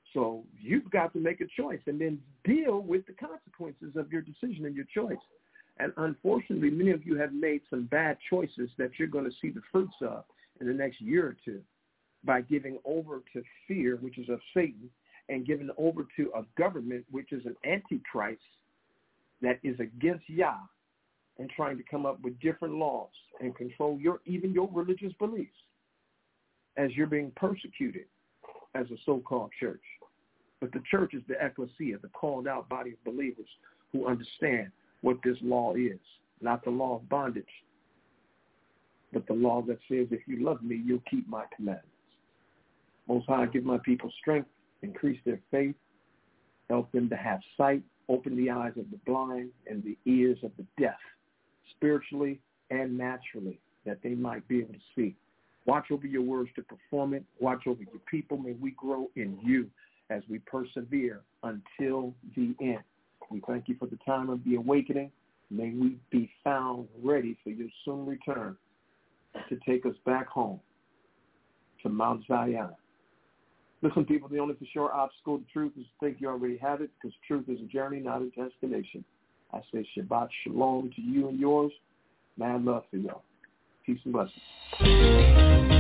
So you've got to make a choice and then deal with the consequences of your decision and your choice. And unfortunately, many of you have made some bad choices that you're going to see the fruits of in the next year or two by giving over to fear, which is of Satan, and giving over to a government, which is an antichrist that is against Yah, and trying to come up with different laws and control your even your religious beliefs as you're being persecuted as a so-called church. But the church is the ecclesia, the called out body of believers who understand what this law is, not the law of bondage, but the law that says, if you love me, you'll keep my commandments. Most High, give my people strength, increase their faith, help them to have sight, open the eyes of the blind and the ears of the deaf, spiritually and naturally, that they might be able to see. Watch over your words to perform it. Watch over your people. May we grow in you as we persevere until the end. We thank you for the time of the awakening. May we be found ready for your soon return to take us back home to Mount Zion. Listen, people, the only for sure obstacle to truth is to think you already have it, because truth is a journey, not a destination. I say Shabbat Shalom to you and yours. Mad love for y'all. Peace and blessings.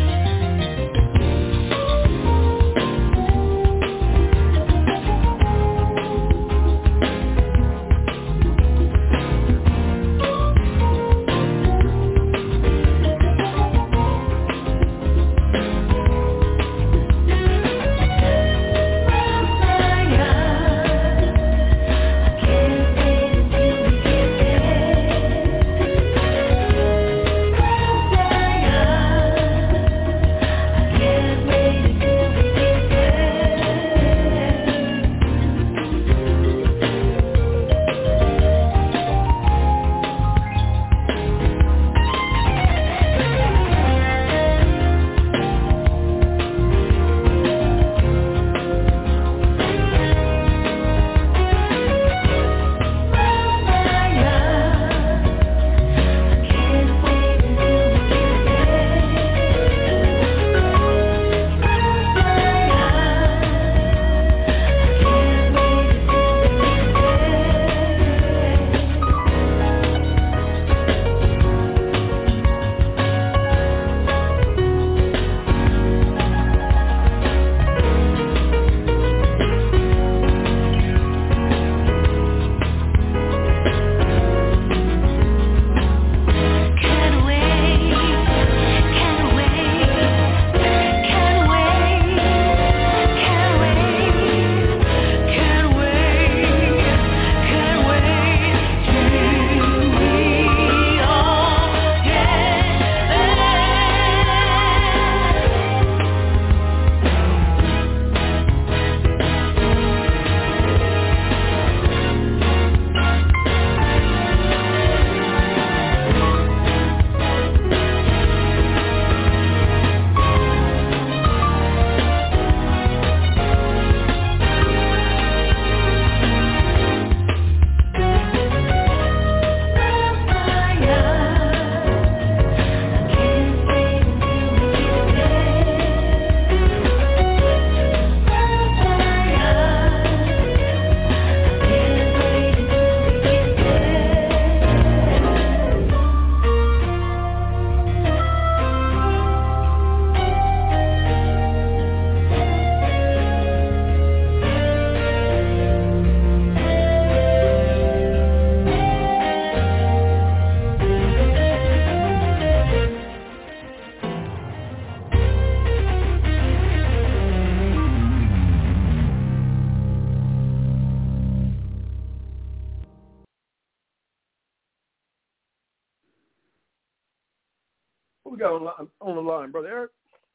Who we got on, on the line, Brother Eric?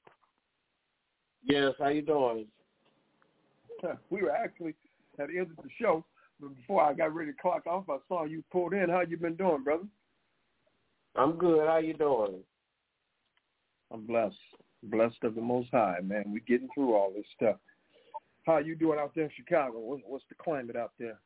Yes, how you doing? We were actually at the end of the show, but before I got ready to clock off, I saw you pulled in. How you been doing, brother? I'm good. How you doing? I'm blessed. Blessed of the Most High, man. We're getting through all this stuff. How you doing out there in Chicago? What's, what's the climate out there?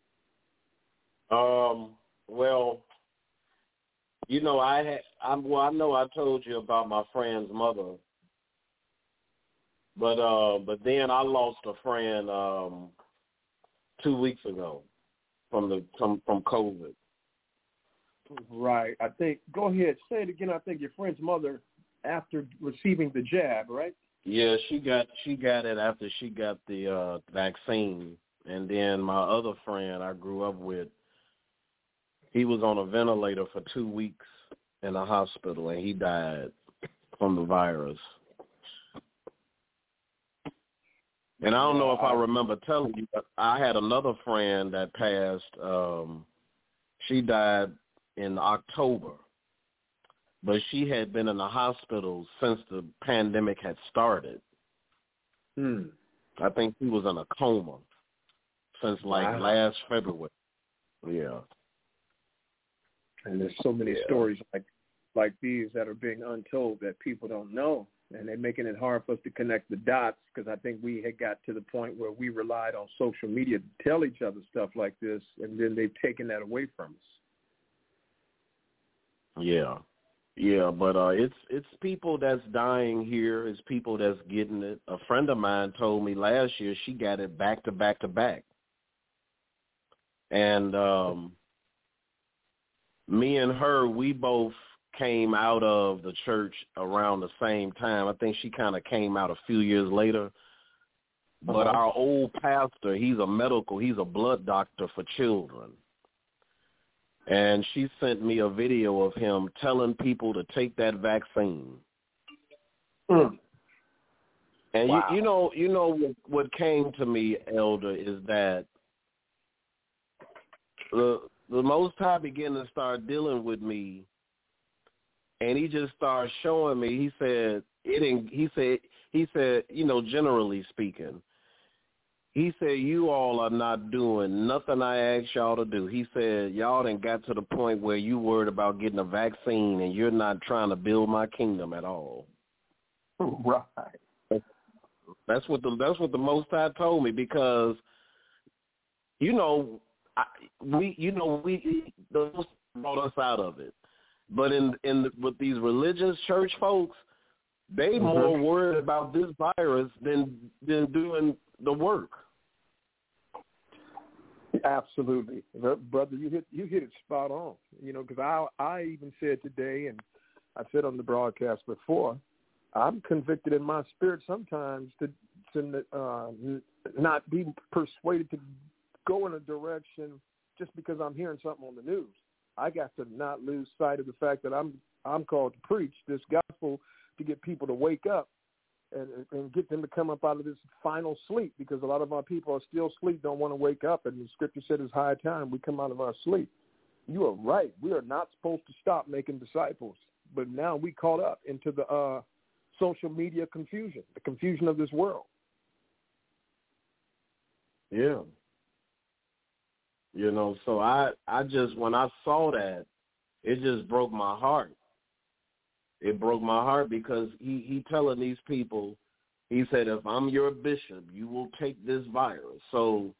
Um. Well, you know, I had. I'm. Well, I know I told you about my friend's mother. But uh, but then I lost a friend um, two weeks ago from the from, from COVID. Right. I think. Go ahead. Say it again. I think your friend's mother, after receiving the jab, right? Yeah, she got she got it after she got the uh, vaccine, and then my other friend I grew up with, he was on a ventilator for two weeks in a hospital, and he died from the virus. And I don't know if I remember telling you, but I had another friend that passed. Um, she died in October, but she had been in the hospital since the pandemic had started. Hmm. I think she was in a coma since like Wow. last February. Yeah. And there's so many Yeah. stories like like these that are being untold that people don't know, and they're making it hard for us to connect the dots, because I think we had got to the point where we relied on social media to tell each other stuff like this, and then they've taken that away from us. Yeah. Yeah, but uh, it's it's people that's dying here. It's people that's getting it. A friend of mine told me last year she got it back to back to back. And um, me and her, we both came out of the church around the same time. I think she kind of came out a few years later. But Uh-huh. our old pastor, he's a medical, he's a blood doctor for children. And she sent me a video of him telling people to take that vaccine. Mm. And Wow. you, you know, you know what, what came to me, Elder, is that the the Most High began to start dealing with me, and he just started showing me. He said it. Didn't, he said he said you know, generally speaking, he said, you all are not doing nothing I asked y'all to do. He said, y'all done got to the point where you worried about getting a vaccine and you're not trying to build my kingdom at all. Right. That's what the that's what the Most High told me, because, you know, I, we you know we the Most High brought us out of it, but in in the, with these religious church folks, they Mm-hmm. more worried about this virus than than doing the work. Absolutely, brother. You hit you hit it spot on. You know, because I I even said today, and I said on the broadcast before, I'm convicted in my spirit sometimes to to uh, not be persuaded to go in a direction just because I'm hearing something on the news. I got to not lose sight of the fact that I'm I'm called to preach this gospel to get people to wake up and, and get them to come up out of this final sleep, because a lot of our people are still asleep, don't want to wake up, and the scripture said it's high time we come out of our sleep. You are right. We are not supposed to stop making disciples, but now we caught up into the uh, social media confusion, the confusion of this world. Yeah. You know, so I, I just, when I saw that, it just broke my heart. It broke my heart because he, he telling these people, he said, if I'm your bishop, you will take this virus. So,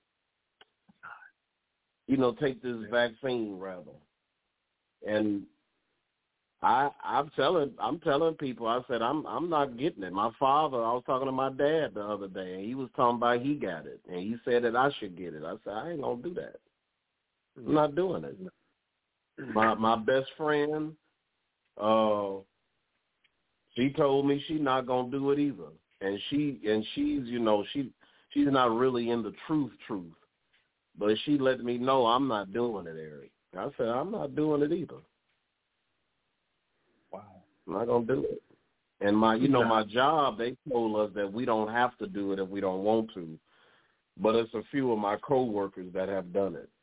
you know, take this vaccine rather. And I, I'm telling, I'm telling people, I said, I'm, I'm not getting it. My father, I was talking to my dad the other day, and he was talking about he got it, and he said that I should get it. I said, I ain't gonna do that. I'm not doing it. My my best friend, uh, she told me she's not gonna do it either, and she and she's you know she she's not really in the truth truth, but she let me know I'm not doing it, Eric. I said I'm not doing it either. Wow, I'm not gonna do it. And my you know no. my job, they told us that we don't have to do it if we don't want to, but it's a few of my coworkers that have done it.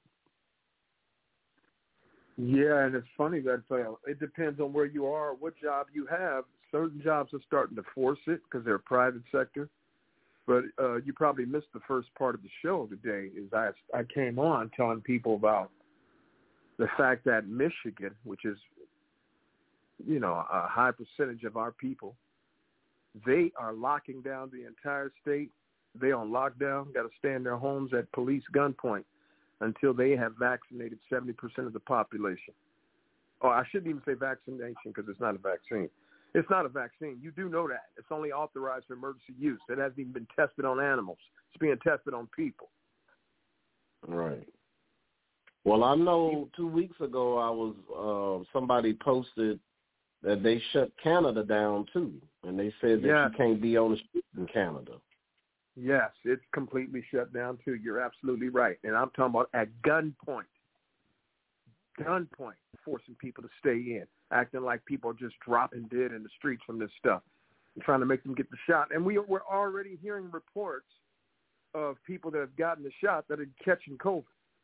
Yeah, and it's funny that uh, it depends on where you are, what job you have. Certain jobs are starting to force it because they're private sector. But uh, you probably missed the first part of the show today. Is I I came on telling people about the fact that Michigan, which is you know a high percentage of our people, they are locking down the entire state. They on lockdown, got to stay in their homes at police gunpoint until they have vaccinated seventy percent of the population. Oh, I shouldn't even say vaccination because it's not a vaccine. It's not a vaccine. You do know that. It's only authorized for emergency use. It hasn't even been tested on animals. It's being tested on people. Right. Well, I know two weeks ago I was uh, somebody posted that they shut Canada down too, and they said that yes. you can't be on the street in Canada. Yes, it's completely shut down too. You're absolutely right. And I'm talking about at gunpoint. Gunpoint, forcing people to stay in, acting like people are just dropping dead in the streets from this stuff, and trying to make them get the shot. And we, we're already hearing reports of people that have gotten the shot that are catching COVID.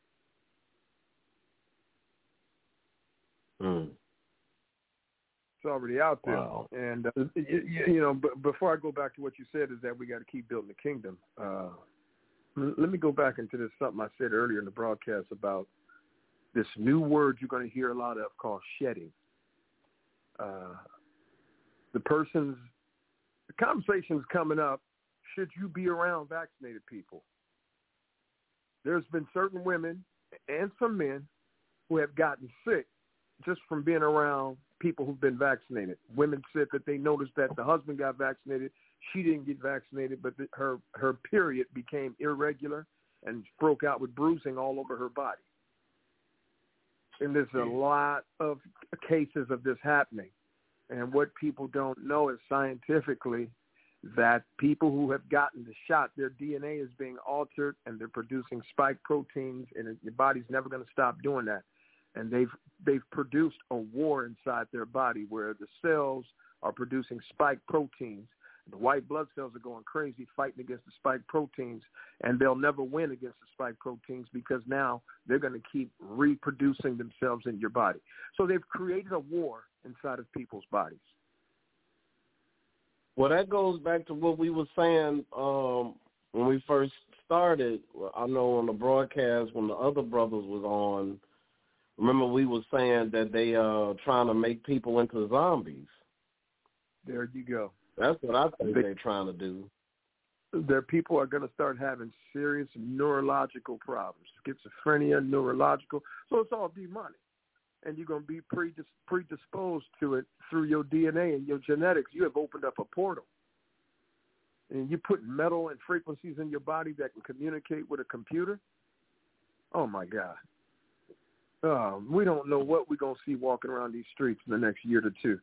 Mm. It's already out there. Wow. And, uh, you, you know, b- before I go back to what you said is that we got to keep building the kingdom. Uh, let me go back into this, something I said earlier in the broadcast about this new word you're going to hear a lot of called shedding. Uh, the person's, the conversation's coming up, should you be around vaccinated people? There's been certain women and some men who have gotten sick just from being around people who've been vaccinated. Women said that they noticed that the husband got vaccinated. She didn't get vaccinated, but the, her, her period became irregular and broke out with bruising all over her body. And there's a lot of cases of this happening. And what people don't know is scientifically that people who have gotten the shot, their D N A is being altered and they're producing spike proteins, and your body's never going to stop doing that. And they've they've produced a war inside their body where the cells are producing spike proteins. The white blood cells are going crazy fighting against the spike proteins, and they'll never win against the spike proteins because now they're going to keep reproducing themselves in your body. So they've created a war inside of people's bodies. Well, that goes back to what we were saying um, when we first started. I know on the broadcast when the other brothers was on, remember we were saying that they uh trying to make people into zombies. There you go. That's what I think they, they're trying to do. Their people are going to start having serious neurological problems, schizophrenia, neurological. So it's all demonic. And you're going to be predis- predisposed to it through your D N A and your genetics. You have opened up a portal. And you put metal and frequencies in your body that can communicate with a computer. Oh, my God. Um, we don't know what we're going to see walking around these streets in the next year to two.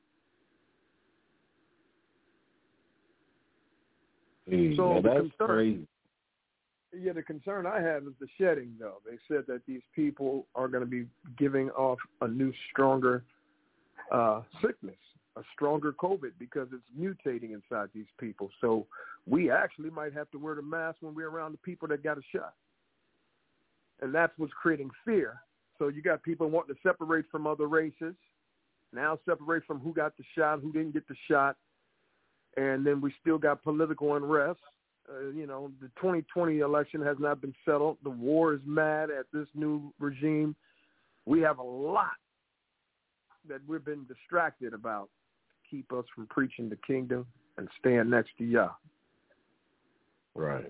Hey, so that's concern, crazy. Yeah, the concern I have is the shedding, though. They said that these people are going to be giving off a new, stronger uh, sickness, a stronger COVID, because it's mutating inside these people. So we actually might have to wear the mask when we're around the people that got a shot. And that's what's creating fear. So you got people wanting to separate from other races, now separate from who got the shot, who didn't get the shot. And then we still got political unrest. Uh, you know, the twenty twenty election has not been settled. The war is mad at this new regime. We have a lot that we've been distracted about to keep us from preaching the kingdom and staying next to Yah. Right.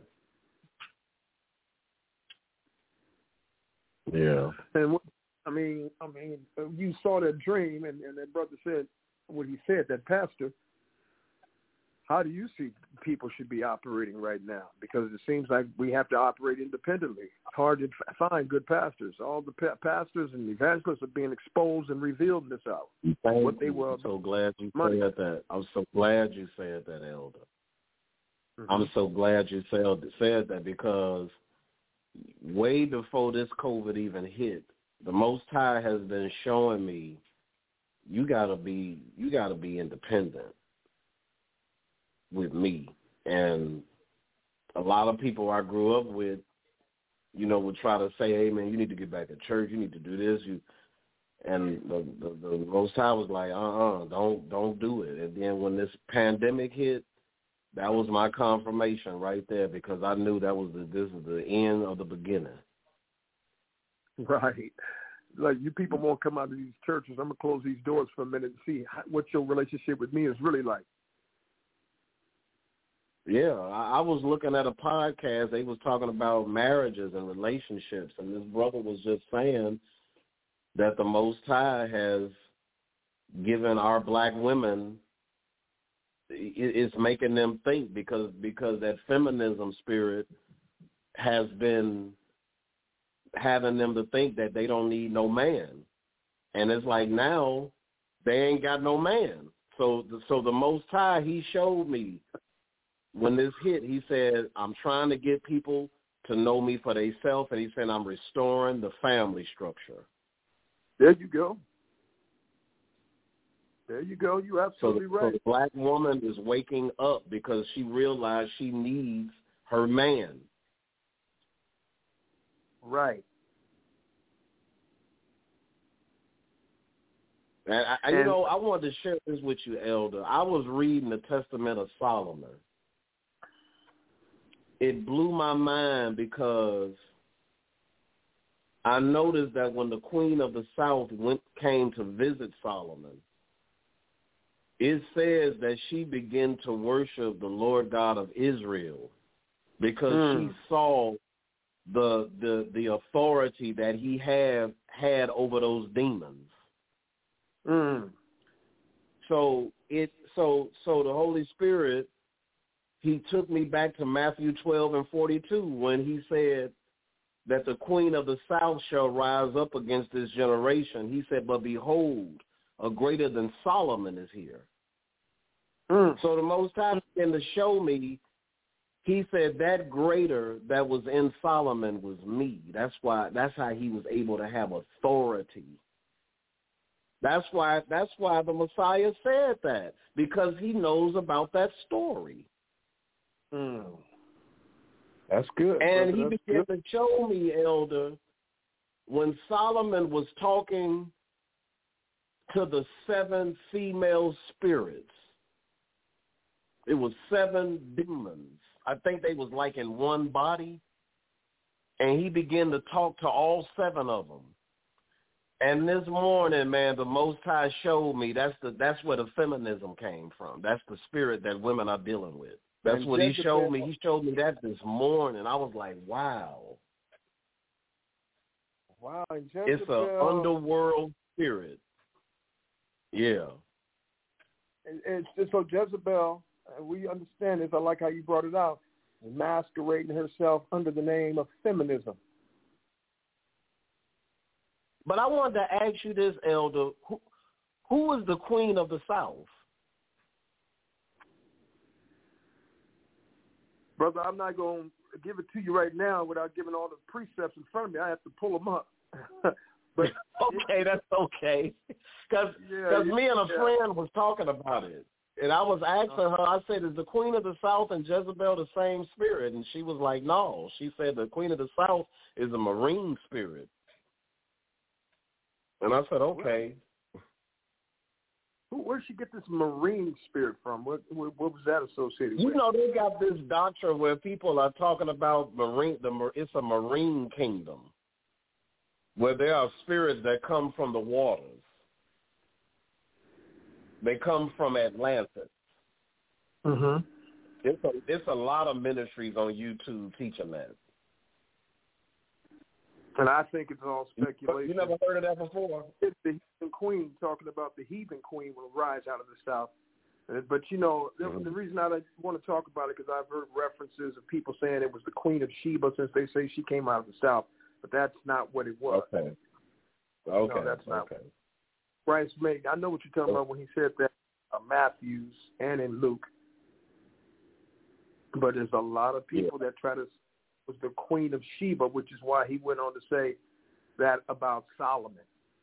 Yeah. And what, I mean, I mean, you saw that dream, and, and that brother said what he said, that pastor. How do you see people should be operating right now? Because it seems like we have to operate independently. It's hard to find good pastors. All the pa- pastors and evangelists are being exposed and revealed in this hour. Thank what they you. were. I'm so glad you money. said that. I'm so glad you said that, Elder. Mm-hmm. I'm so glad you said, said that because way before this COVID even hit, the Most High has been showing me you gotta be you gotta be independent with me. And a lot of people I grew up with, you know, would try to say, hey, man, you need to get back to church. You need to do this. You, and the, the, the Most High was like, uh-uh, don't, don't do it. And then when this pandemic hit, that was my confirmation right there, because I knew that was the, this is the end of the beginning. Right. Like, you people won't come out of these churches. I'm going to close these doors for a minute and see how, what your relationship with me is really like. Yeah, I, I was looking at a podcast. They was talking about marriages and relationships, and this brother was just saying that the Most High has given our black women it's making them think because because that feminism spirit has been having them to think that they don't need no man. And it's like now they ain't got no man. So, so the Most High, he showed me when this hit, he said, I'm trying to get people to know me for themselves, and he said, I'm restoring the family structure. There you go. There you go. You're absolutely so the, right. So the black woman is waking up because she realized she needs her man. Right. And, I, and you know, I wanted to share this with you, Elder. I was reading the Testament of Solomon. It blew my mind because I noticed that when the Queen of the South went came to visit Solomon, it says that she began to worship the Lord God of Israel because mm. she saw the the the authority that he had had over those demons. Mm. So it so so the Holy Spirit, he took me back to Matthew twelve and forty-two when he said that the Queen of the South shall rise up against this generation. He said, but behold, a greater than Solomon is here. Mm. So the Most High began to show me, he said that greater that was in Solomon was me. That's why, that's how he was able to have authority. That's why, that's why the Messiah said that, because he knows about that story. Mm. That's good. And brother. he That's began good. to show me, Elder, when Solomon was talking to the seven female spirits, it was seven demons. I think they was like in one body. And he began to talk to all seven of them. And this morning, man, the Most High showed me that's the that's where the feminism came from. That's the spirit that women are dealing with. That's and what he showed me. Jezebel. He showed me that this morning. I was like, wow. Wow. And Jezebel, it's an underworld spirit. Yeah. And, and so Jezebel, uh, we understand this. I like how you brought it out. Masquerading herself under the name of feminism. But I wanted to ask you this, Elder. Who, who is the Queen of the South? Brother, I'm not going to give it to you right now without giving all the precepts in front of me. I have to pull them up. But okay, it, that's okay. Because yeah, me and a yeah. friend was talking about it. And I was asking her, I said, is the Queen of the South and Jezebel the same spirit? And she was like, no. She said the Queen of the South is a marine spirit. And I said, okay. Where'd she get this marine spirit from? What, what, what was that associated you with? You know, they got this doctrine where people are talking about marine. The it's a marine kingdom where there are spirits that come from the waters. They come from Atlantis. Mm-hmm. It's a, it's a lot of ministries on YouTube teaching that. And I think it's all speculation. You never heard of that before? It's the heathen queen, talking about the heathen queen will rise out of the South. But, you know, the, mm-hmm. the reason I want to talk about it because I've heard references of people saying it was the Queen of Sheba since they say she came out of the South. But that's not what it was. Okay. Okay. No, that's not. Okay. Bryce made, I know what you're talking about when he said that in uh, Matthews and in Luke. But there's a lot of people yeah. that try to was the Queen of Sheba, which is why he went on to say that about Solomon.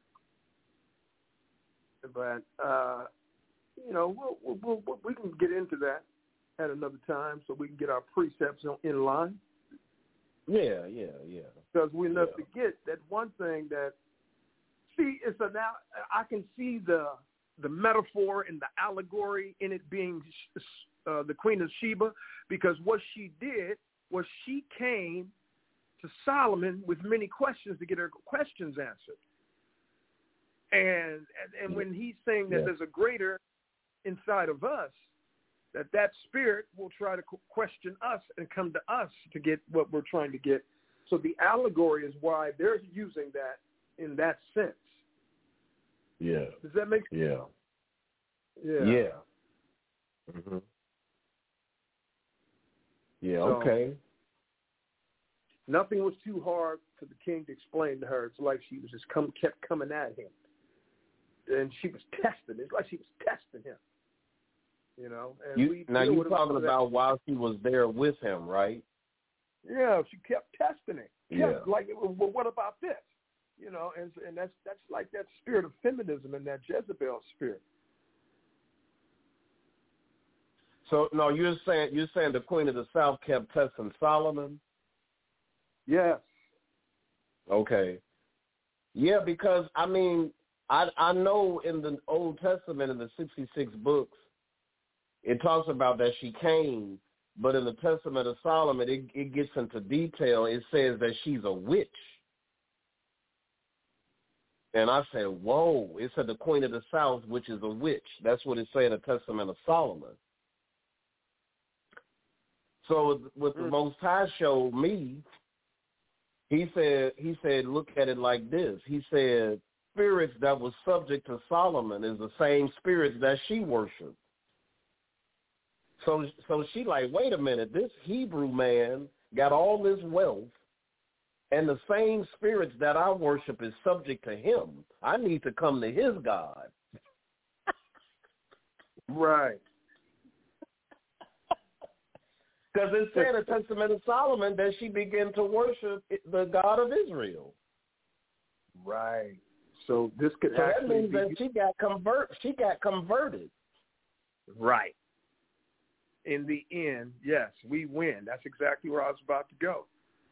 But, uh, you know, we'll, we'll, we'll, we can get into that at another time so we can get our precepts in line. Yeah, yeah, yeah. Because we'll not yeah. forget that one thing that, see, it's a, now I can see the the metaphor and the allegory in it being uh, the Queen of Sheba, because what she did was she came to Solomon with many questions to get her questions answered. And and, and when he's saying that yeah. there's a greater inside of us, that that spirit will try to question us and come to us to get what we're trying to get. So the allegory is why they're using that in that sense. Yeah. Does that make sense? Yeah. Yeah. Yeah. Mm-hmm. Yeah, so, okay. Nothing was too hard for the king to explain to her. It's like she was just come kept coming at him, and she was testing. It's like she was testing him. You know. And you, we now you're talking about that. while she was there with him, right? Yeah, she kept testing it. Kept, Yeah. Like, well, what about this? You know, and and that's that's like that spirit of feminism and that Jezebel spirit. So no, you're saying you're saying the Queen of the South kept testing Solomon? Yes. Okay. Yeah, because I mean, I I know in the Old Testament in the sixty-six books, it talks about that she came, but in the Testament of Solomon, it, it gets into detail. It says that she's a witch. And I said, whoa, it said the Queen of the South, which is a witch. That's what it said in the Testament of Solomon. So what the Most High showed me, he said, he said, look at it like this. He said, spirits that was subject to Solomon is the same spirits that she worshiped. So, so she like, wait a minute, this Hebrew man got all this wealth, and the same spirits that I worship is subject to him. I need to come to his God. Right. Because it said in the Testament of Solomon that she began to worship the God of Israel. Right. So this could so actually that means be... that she got convert. She got converted. Right. In the end, yes, we win. That's exactly where I was about to go.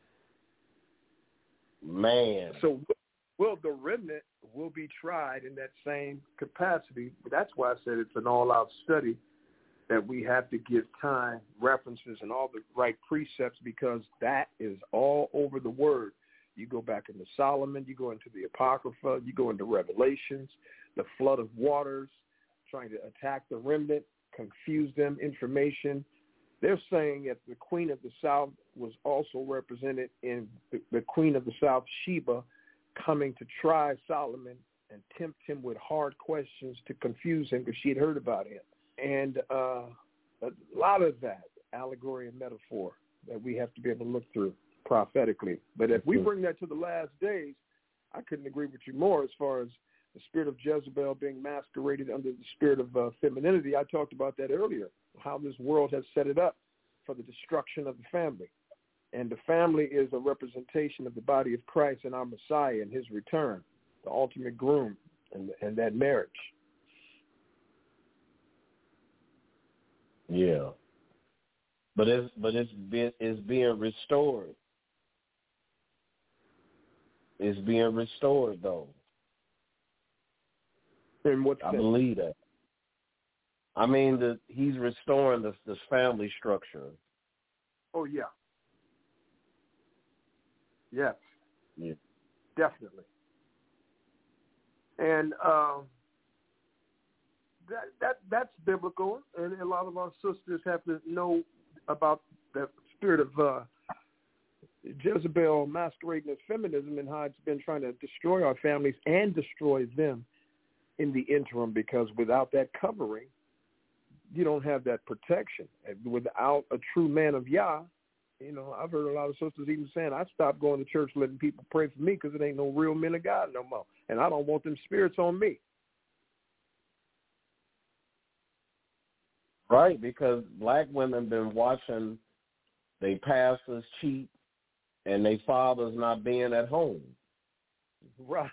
Man. So, will the remnant will be tried in that same capacity? That's why I said it's an all-out study, that we have to give time, references, and all the right precepts, because that is all over the Word. You go back into Solomon, you go into the Apocrypha, you go into Revelations, the flood of waters, trying to attack the remnant, confuse them, information. They're saying that the Queen of the South was also represented in the, the Queen of the South, Sheba, coming to try Solomon and tempt him with hard questions to confuse him, because she had heard about him. And uh, a lot of that allegory and metaphor that we have to be able to look through prophetically. But if we bring that to the last days, I couldn't agree with you more as far as the spirit of Jezebel being masqueraded under the spirit of uh, femininity. I talked about that earlier, how this world has set it up for the destruction of the family. And the family is a representation of the body of Christ and our Messiah and his return, the ultimate groom, and, and that marriage. Yeah. But it's but it's being it's being restored. It's being restored though. And what I believe that. I mean that he's restoring this this family structure. Oh yeah. Yes. Yeah. Definitely. And um, that that that's biblical, and a lot of our sisters have to know about the spirit of uh, Jezebel masquerading as feminism and how it's been trying to destroy our families and destroy them in the interim, because without that covering, you don't have that protection. And without a true man of Yah, you know, I've heard a lot of sisters even saying, I stopped going to church letting people pray for me because it ain't no real men of God no more, and I don't want them spirits on me. Right, because black women been watching they pastors cheat and they fathers not being at home. Right.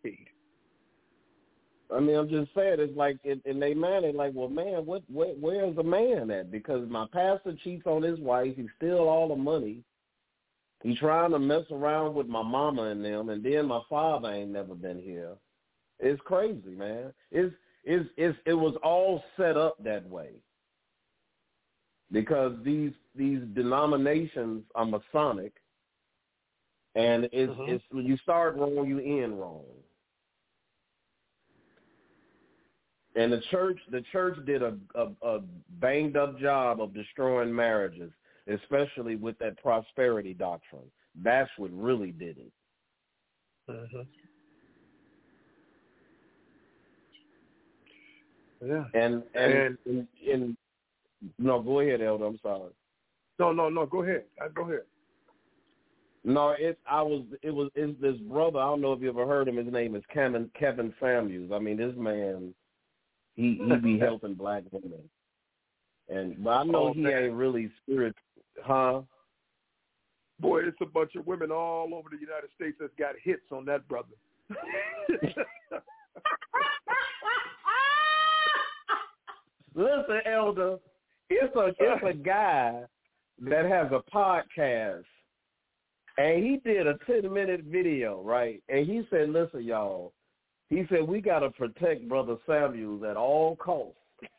I mean, I'm just saying, it's like, and they man, they're like, well, man, what, where, where's the man at? Because my pastor cheats on his wife, he steals all the money, he's trying to mess around with my mama and them, and then my father ain't never been here. It's crazy, man. It's, it's, it's, it was all set up that way. Because these these denominations are Masonic, and it's mm-hmm. it's when you start wrong, you end wrong. And the church the church did a, a, a banged up job of destroying marriages, especially with that prosperity doctrine. That's what really did it. Mm-hmm. Yeah. And and, and, and No, go ahead, Elder. I'm sorry. No, no, no. Go ahead. Uh, go ahead. No, it's I was it was it's this brother. I don't know if you ever heard him. His name is Kevin Kevin Samuels. I mean, this man, he he be helping black women, and but I know oh, he man. ain't really spiritual, huh? Boy, it's a bunch of women all over the United States that's got hits on that brother. Listen, Elder, it's a it's a guy that has a podcast. And he did a ten-minute video, right? And he said, listen, y'all, he said, we got to protect Brother Samuels at all costs.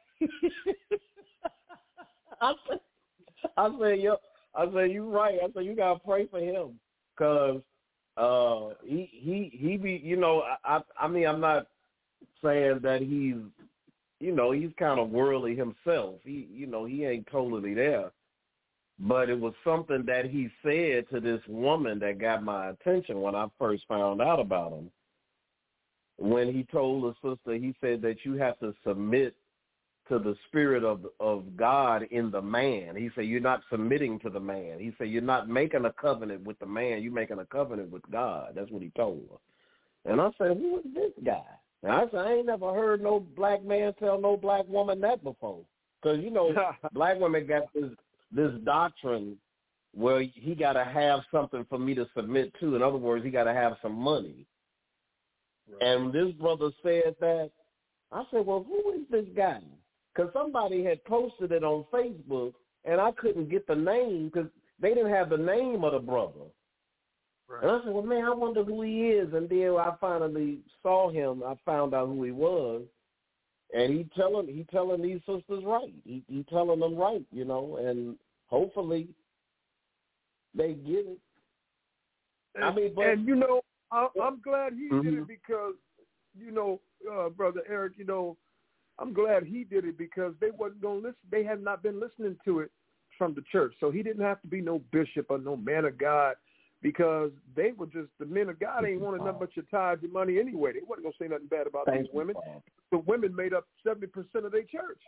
I said, I said, yo, I said, you right. I said, you got to pray for him because uh, he, he, he be, you know, I, I mean, I'm not saying that he's, you know, he's kind of worldly himself. He, you know, he ain't totally there. But it was something that he said to this woman that got my attention when I first found out about him. When he told the sister, he said that you have to submit to the spirit of of God in the man. He said you're not submitting to the man. He said you're not making a covenant with the man. You're making a covenant with God. That's what he told her. And I said, who is this guy? And I said, I ain't never heard no black man tell no black woman that before. Because, you know, black women got this this doctrine where he got to have something for me to submit to. In other words, he got to have some money. Right. And this brother said that. I said, well, who is this guy? Because somebody had posted it on Facebook, and I couldn't get the name because they didn't have the name of the brother. Right. And I said, well, man, I wonder who he is. And then I finally saw him. I found out who he was. And he telling he telling these sisters right. He he telling them right, you know, and hopefully they get it. And, I mean, but, and you know, I, I'm glad he mm-hmm. did it because, you know, uh, Brother Eric, you know, I'm glad he did it because they wasn't going to listen. They had not been listening to it from the church, so he didn't have to be no bishop or no man of God. Because they were just, the men of God ain't wanting nothing but your tithes and money anyway. They wasn't going to say nothing bad about Thank these you, women. Paul. The women made up seventy percent of their church.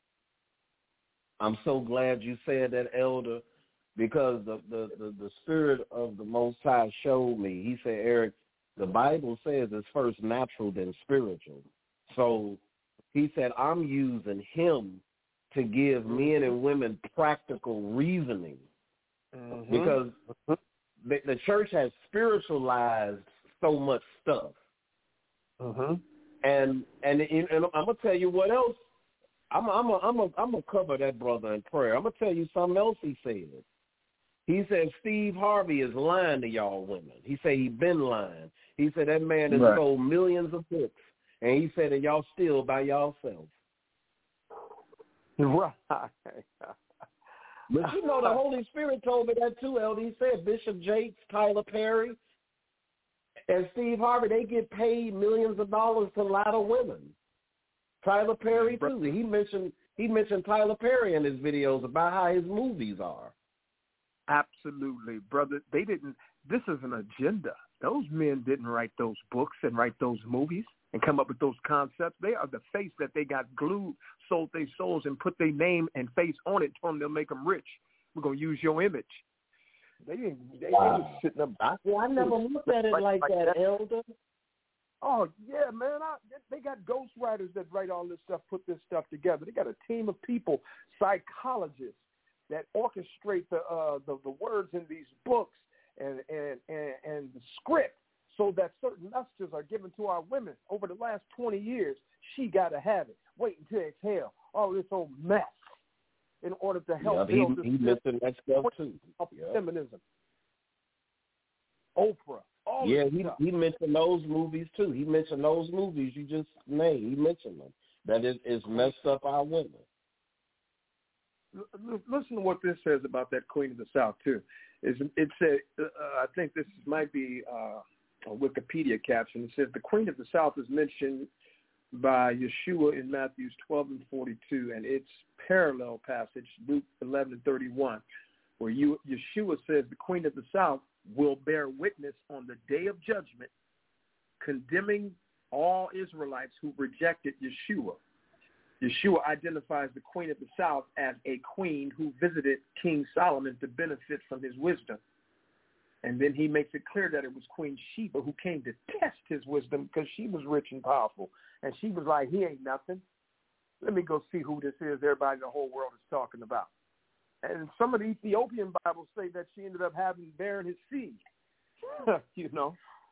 I'm so glad you said that, Elder, because the, the, the, the Spirit of the Most High showed me. He said, Eric, the Bible says it's first natural then spiritual. So he said, I'm using him to give men and women practical reasoning. Mm-hmm. Because the, the church has spiritualized so much stuff. Uh-huh. And, and and and I'm gonna tell you what else. I'm I'm a, I'm a, I'm gonna cover that brother in prayer. I'm gonna tell you something else he said. He said Steve Harvey is lying to y'all women. He said he been lying. He said that man has right. sold millions of books, and he said that y'all still by y'allself. Right. But you know, the Holy Spirit told me that too, Elder. He said Bishop Jakes, Tyler Perry, and Steve Harvey, they get paid millions of dollars to lie to women. Tyler Perry too. He mentioned he mentioned Tyler Perry in his videos about how his movies are. Absolutely, brother. They didn't. This is an agenda. Those men didn't write those books and write those movies and come up with those concepts. They are the face that they got glued, sold their souls, and put their name and face on it, told them they'll make them rich. We're going to use your image. They didn't, they wow. didn't sit up. I, well, I never looked at it like, like, like that, that, Elder. Oh, yeah, man. I, they got ghostwriters that write all this stuff, put this stuff together. They got a team of people, psychologists, that orchestrate the uh, the, the words in these books and, and, and, and the script, so that certain messages are given to our women. Over the last twenty years, she got to have it. Wait until exhale. All this old mess in order to help yeah, build he, this he mentioned that stuff too. Of yeah. feminism. Oprah. All yeah, he stuff. he mentioned those movies too. He mentioned those movies you just named. He mentioned them. That it, it's messed up our women. L- listen to what this says about that Queen of the South too. Is it said? Uh, I think this might be uh, a Wikipedia caption. It says the Queen of the South is mentioned by Yeshua in Matthew twelve and forty-two, and its parallel passage, Luke eleven and thirty-one, where you, Yeshua says the Queen of the South will bear witness on the day of judgment, condemning all Israelites who rejected Yeshua. Yeshua identifies the Queen of the South as a queen who visited King Solomon to benefit from his wisdom. And then he makes it clear that it was Queen Sheba who came to test his wisdom because she was rich and powerful. And she was like, he ain't nothing. Let me go see who this is everybody in the whole world is talking about. And some of the Ethiopian Bibles say that she ended up having bearing his seed, you know.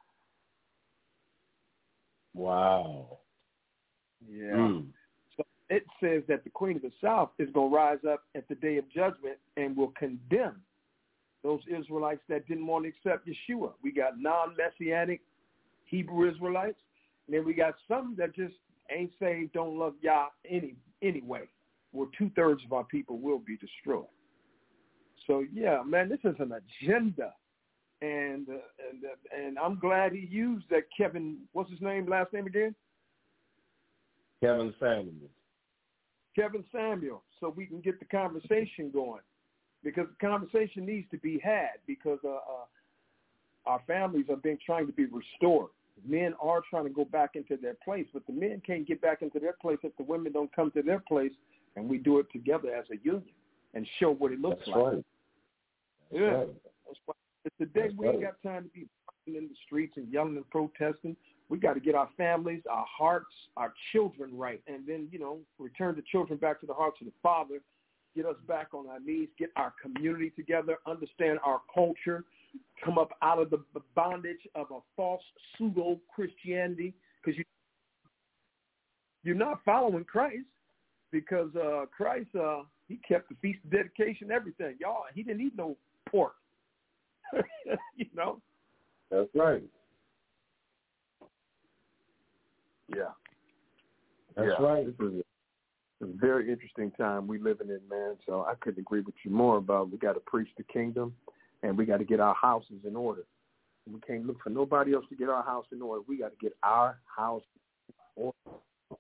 Wow. Yeah. Mm. So it says that the Queen of the South is going to rise up at the day of judgment and will condemn those Israelites that didn't want to accept Yeshua. We got non-Messianic Hebrew Israelites, and then we got some that just ain't saved, don't love Yah any anyway. Well, two-thirds of our people will be destroyed. So, yeah, man, this is an agenda. And, uh, and, uh, and I'm glad he used that Kevin, what's his name, last name again? Kevin Samuel. Kevin Samuel, so we can get the conversation going. Because the conversation needs to be had because uh, uh, our families are being trying to be restored. Men are trying to go back into their place, but the men can't get back into their place if the women don't come to their place, and we do it together as a union and show what it looks That's like. Right. That's yeah, right. That's why today That's we right. ain't got time to be in the streets and yelling and protesting. We got to get our families, our hearts, our children right, and then, you know, return the children back to the hearts of the Father, get us back on our knees, get our community together, understand our culture, come up out of the bondage of a false pseudo-Christianity, because you, you're not following Christ, because uh, Christ, uh, he kept the feast of dedication, everything. Y'all, he didn't eat no pork, you know? That's right. Yeah. That's yeah. right. This is a very interesting time we living in, man. So I couldn't agree with you more about we got to preach the kingdom and we got to get our houses in order. We can't look for nobody else to get our house in order. We got to get our house in order.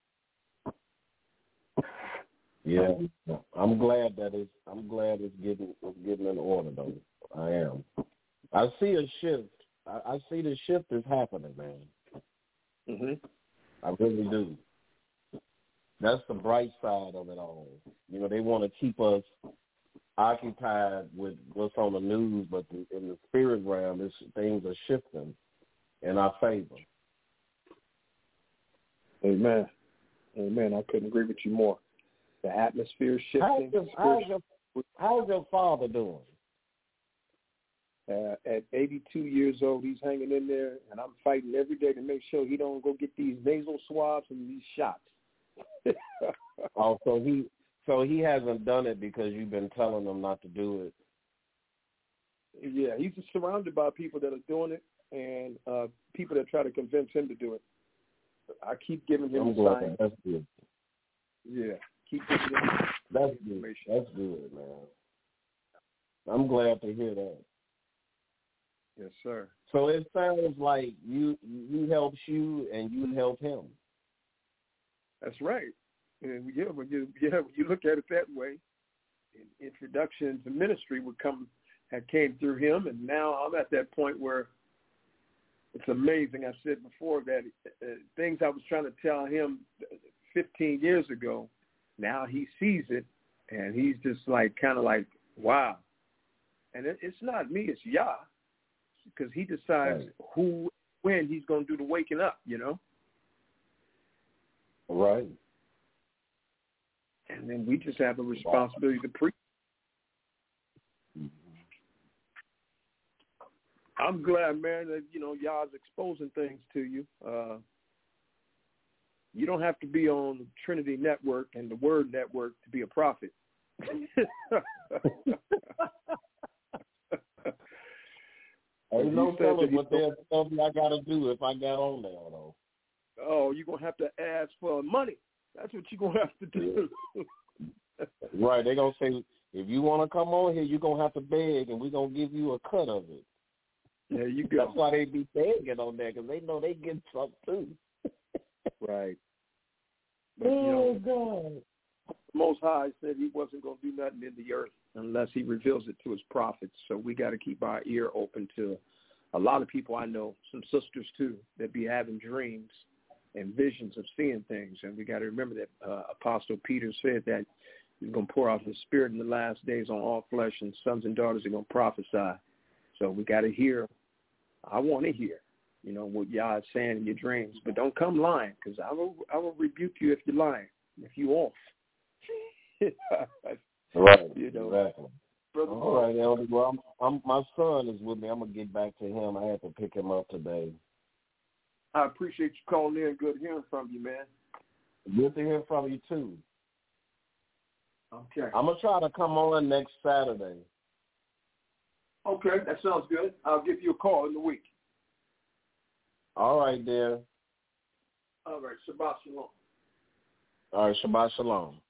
Yeah, I'm glad that it's. I'm glad it's getting it's getting in order though. I am. I see a shift. I, I see the shift is happening, man. Mhm. I really do. That's the bright side of it all. You know, they want to keep us occupied with what's on the news, but the, in the spirit realm, it's, things are shifting in our favor. Amen. Amen. I couldn't agree with you more. The atmosphere is shifting. How's your, how's your, how's your father doing? Uh, at eighty-two years old, he's hanging in there, and I'm fighting every day to make sure he don't go get these nasal swabs and these shots. Oh, so he so he hasn't done it because you've been telling him not to do it. Yeah, he's surrounded by people that are doing it, and uh, people that try to convince him to do it. I keep giving him I'm the glad signs. that's good. Yeah, keep giving him That's good. information. That's good, man. I'm glad to hear that. Yes, sir. So it sounds like you he helps you and you help him. That's right. And yeah, when you yeah, when you look at it that way, an introduction to ministry would come had came through him, and now I'm at that point where it's amazing. I said before that uh, things I was trying to tell him fifteen years ago, now he sees it, and he's just like kind of like, wow. And it, it's not me, it's Yah, because he decides Right. who, when he's going to do the waking up, you know. Right. And then we just have a responsibility to preach. I'm glad, man, that, you know, Yah's exposing things to you. Uh, you don't have to be on Trinity Network and the Word Network to be a prophet. Ain't no You said telling that what you- they'll tell me I got to do if I got on there, though. Oh, you're going to have to ask for money. That's what you're going to have to do. Right. They're going to say, if you want to come on here, you're going to have to beg, and we're going to give you a cut of it. There you go. That's why they be begging on there, because they know they get something, too. Right. But, Oh, you know, God. the Most High said he wasn't going to do nothing in the earth unless he reveals it to his prophets. So we got to keep our ear open to a lot of people I know, some sisters too, that be having dreams and visions of seeing things. And we got to remember that uh, Apostle Peter said that he's going to pour out his spirit in the last days on all flesh, and sons and daughters are going to prophesy. So we got to hear. I want to hear, you know, what Yah is saying in your dreams. But don't come lying, because I will, I will rebuke you if you're lying, if you off. Right, you know. exactly. Brother All right, Elder. Well, I'm, I'm, my son is with me. I'm going to get back to him. I had to pick him up today. I appreciate you calling in. Good hearing from you, man. Good to hear from you, too. Okay. I'm going to try to come on next Saturday. Okay, that sounds good. I'll give you a call in the week. All right, dear. All right, Shabbat Shalom. All right, Shabbat Shalom.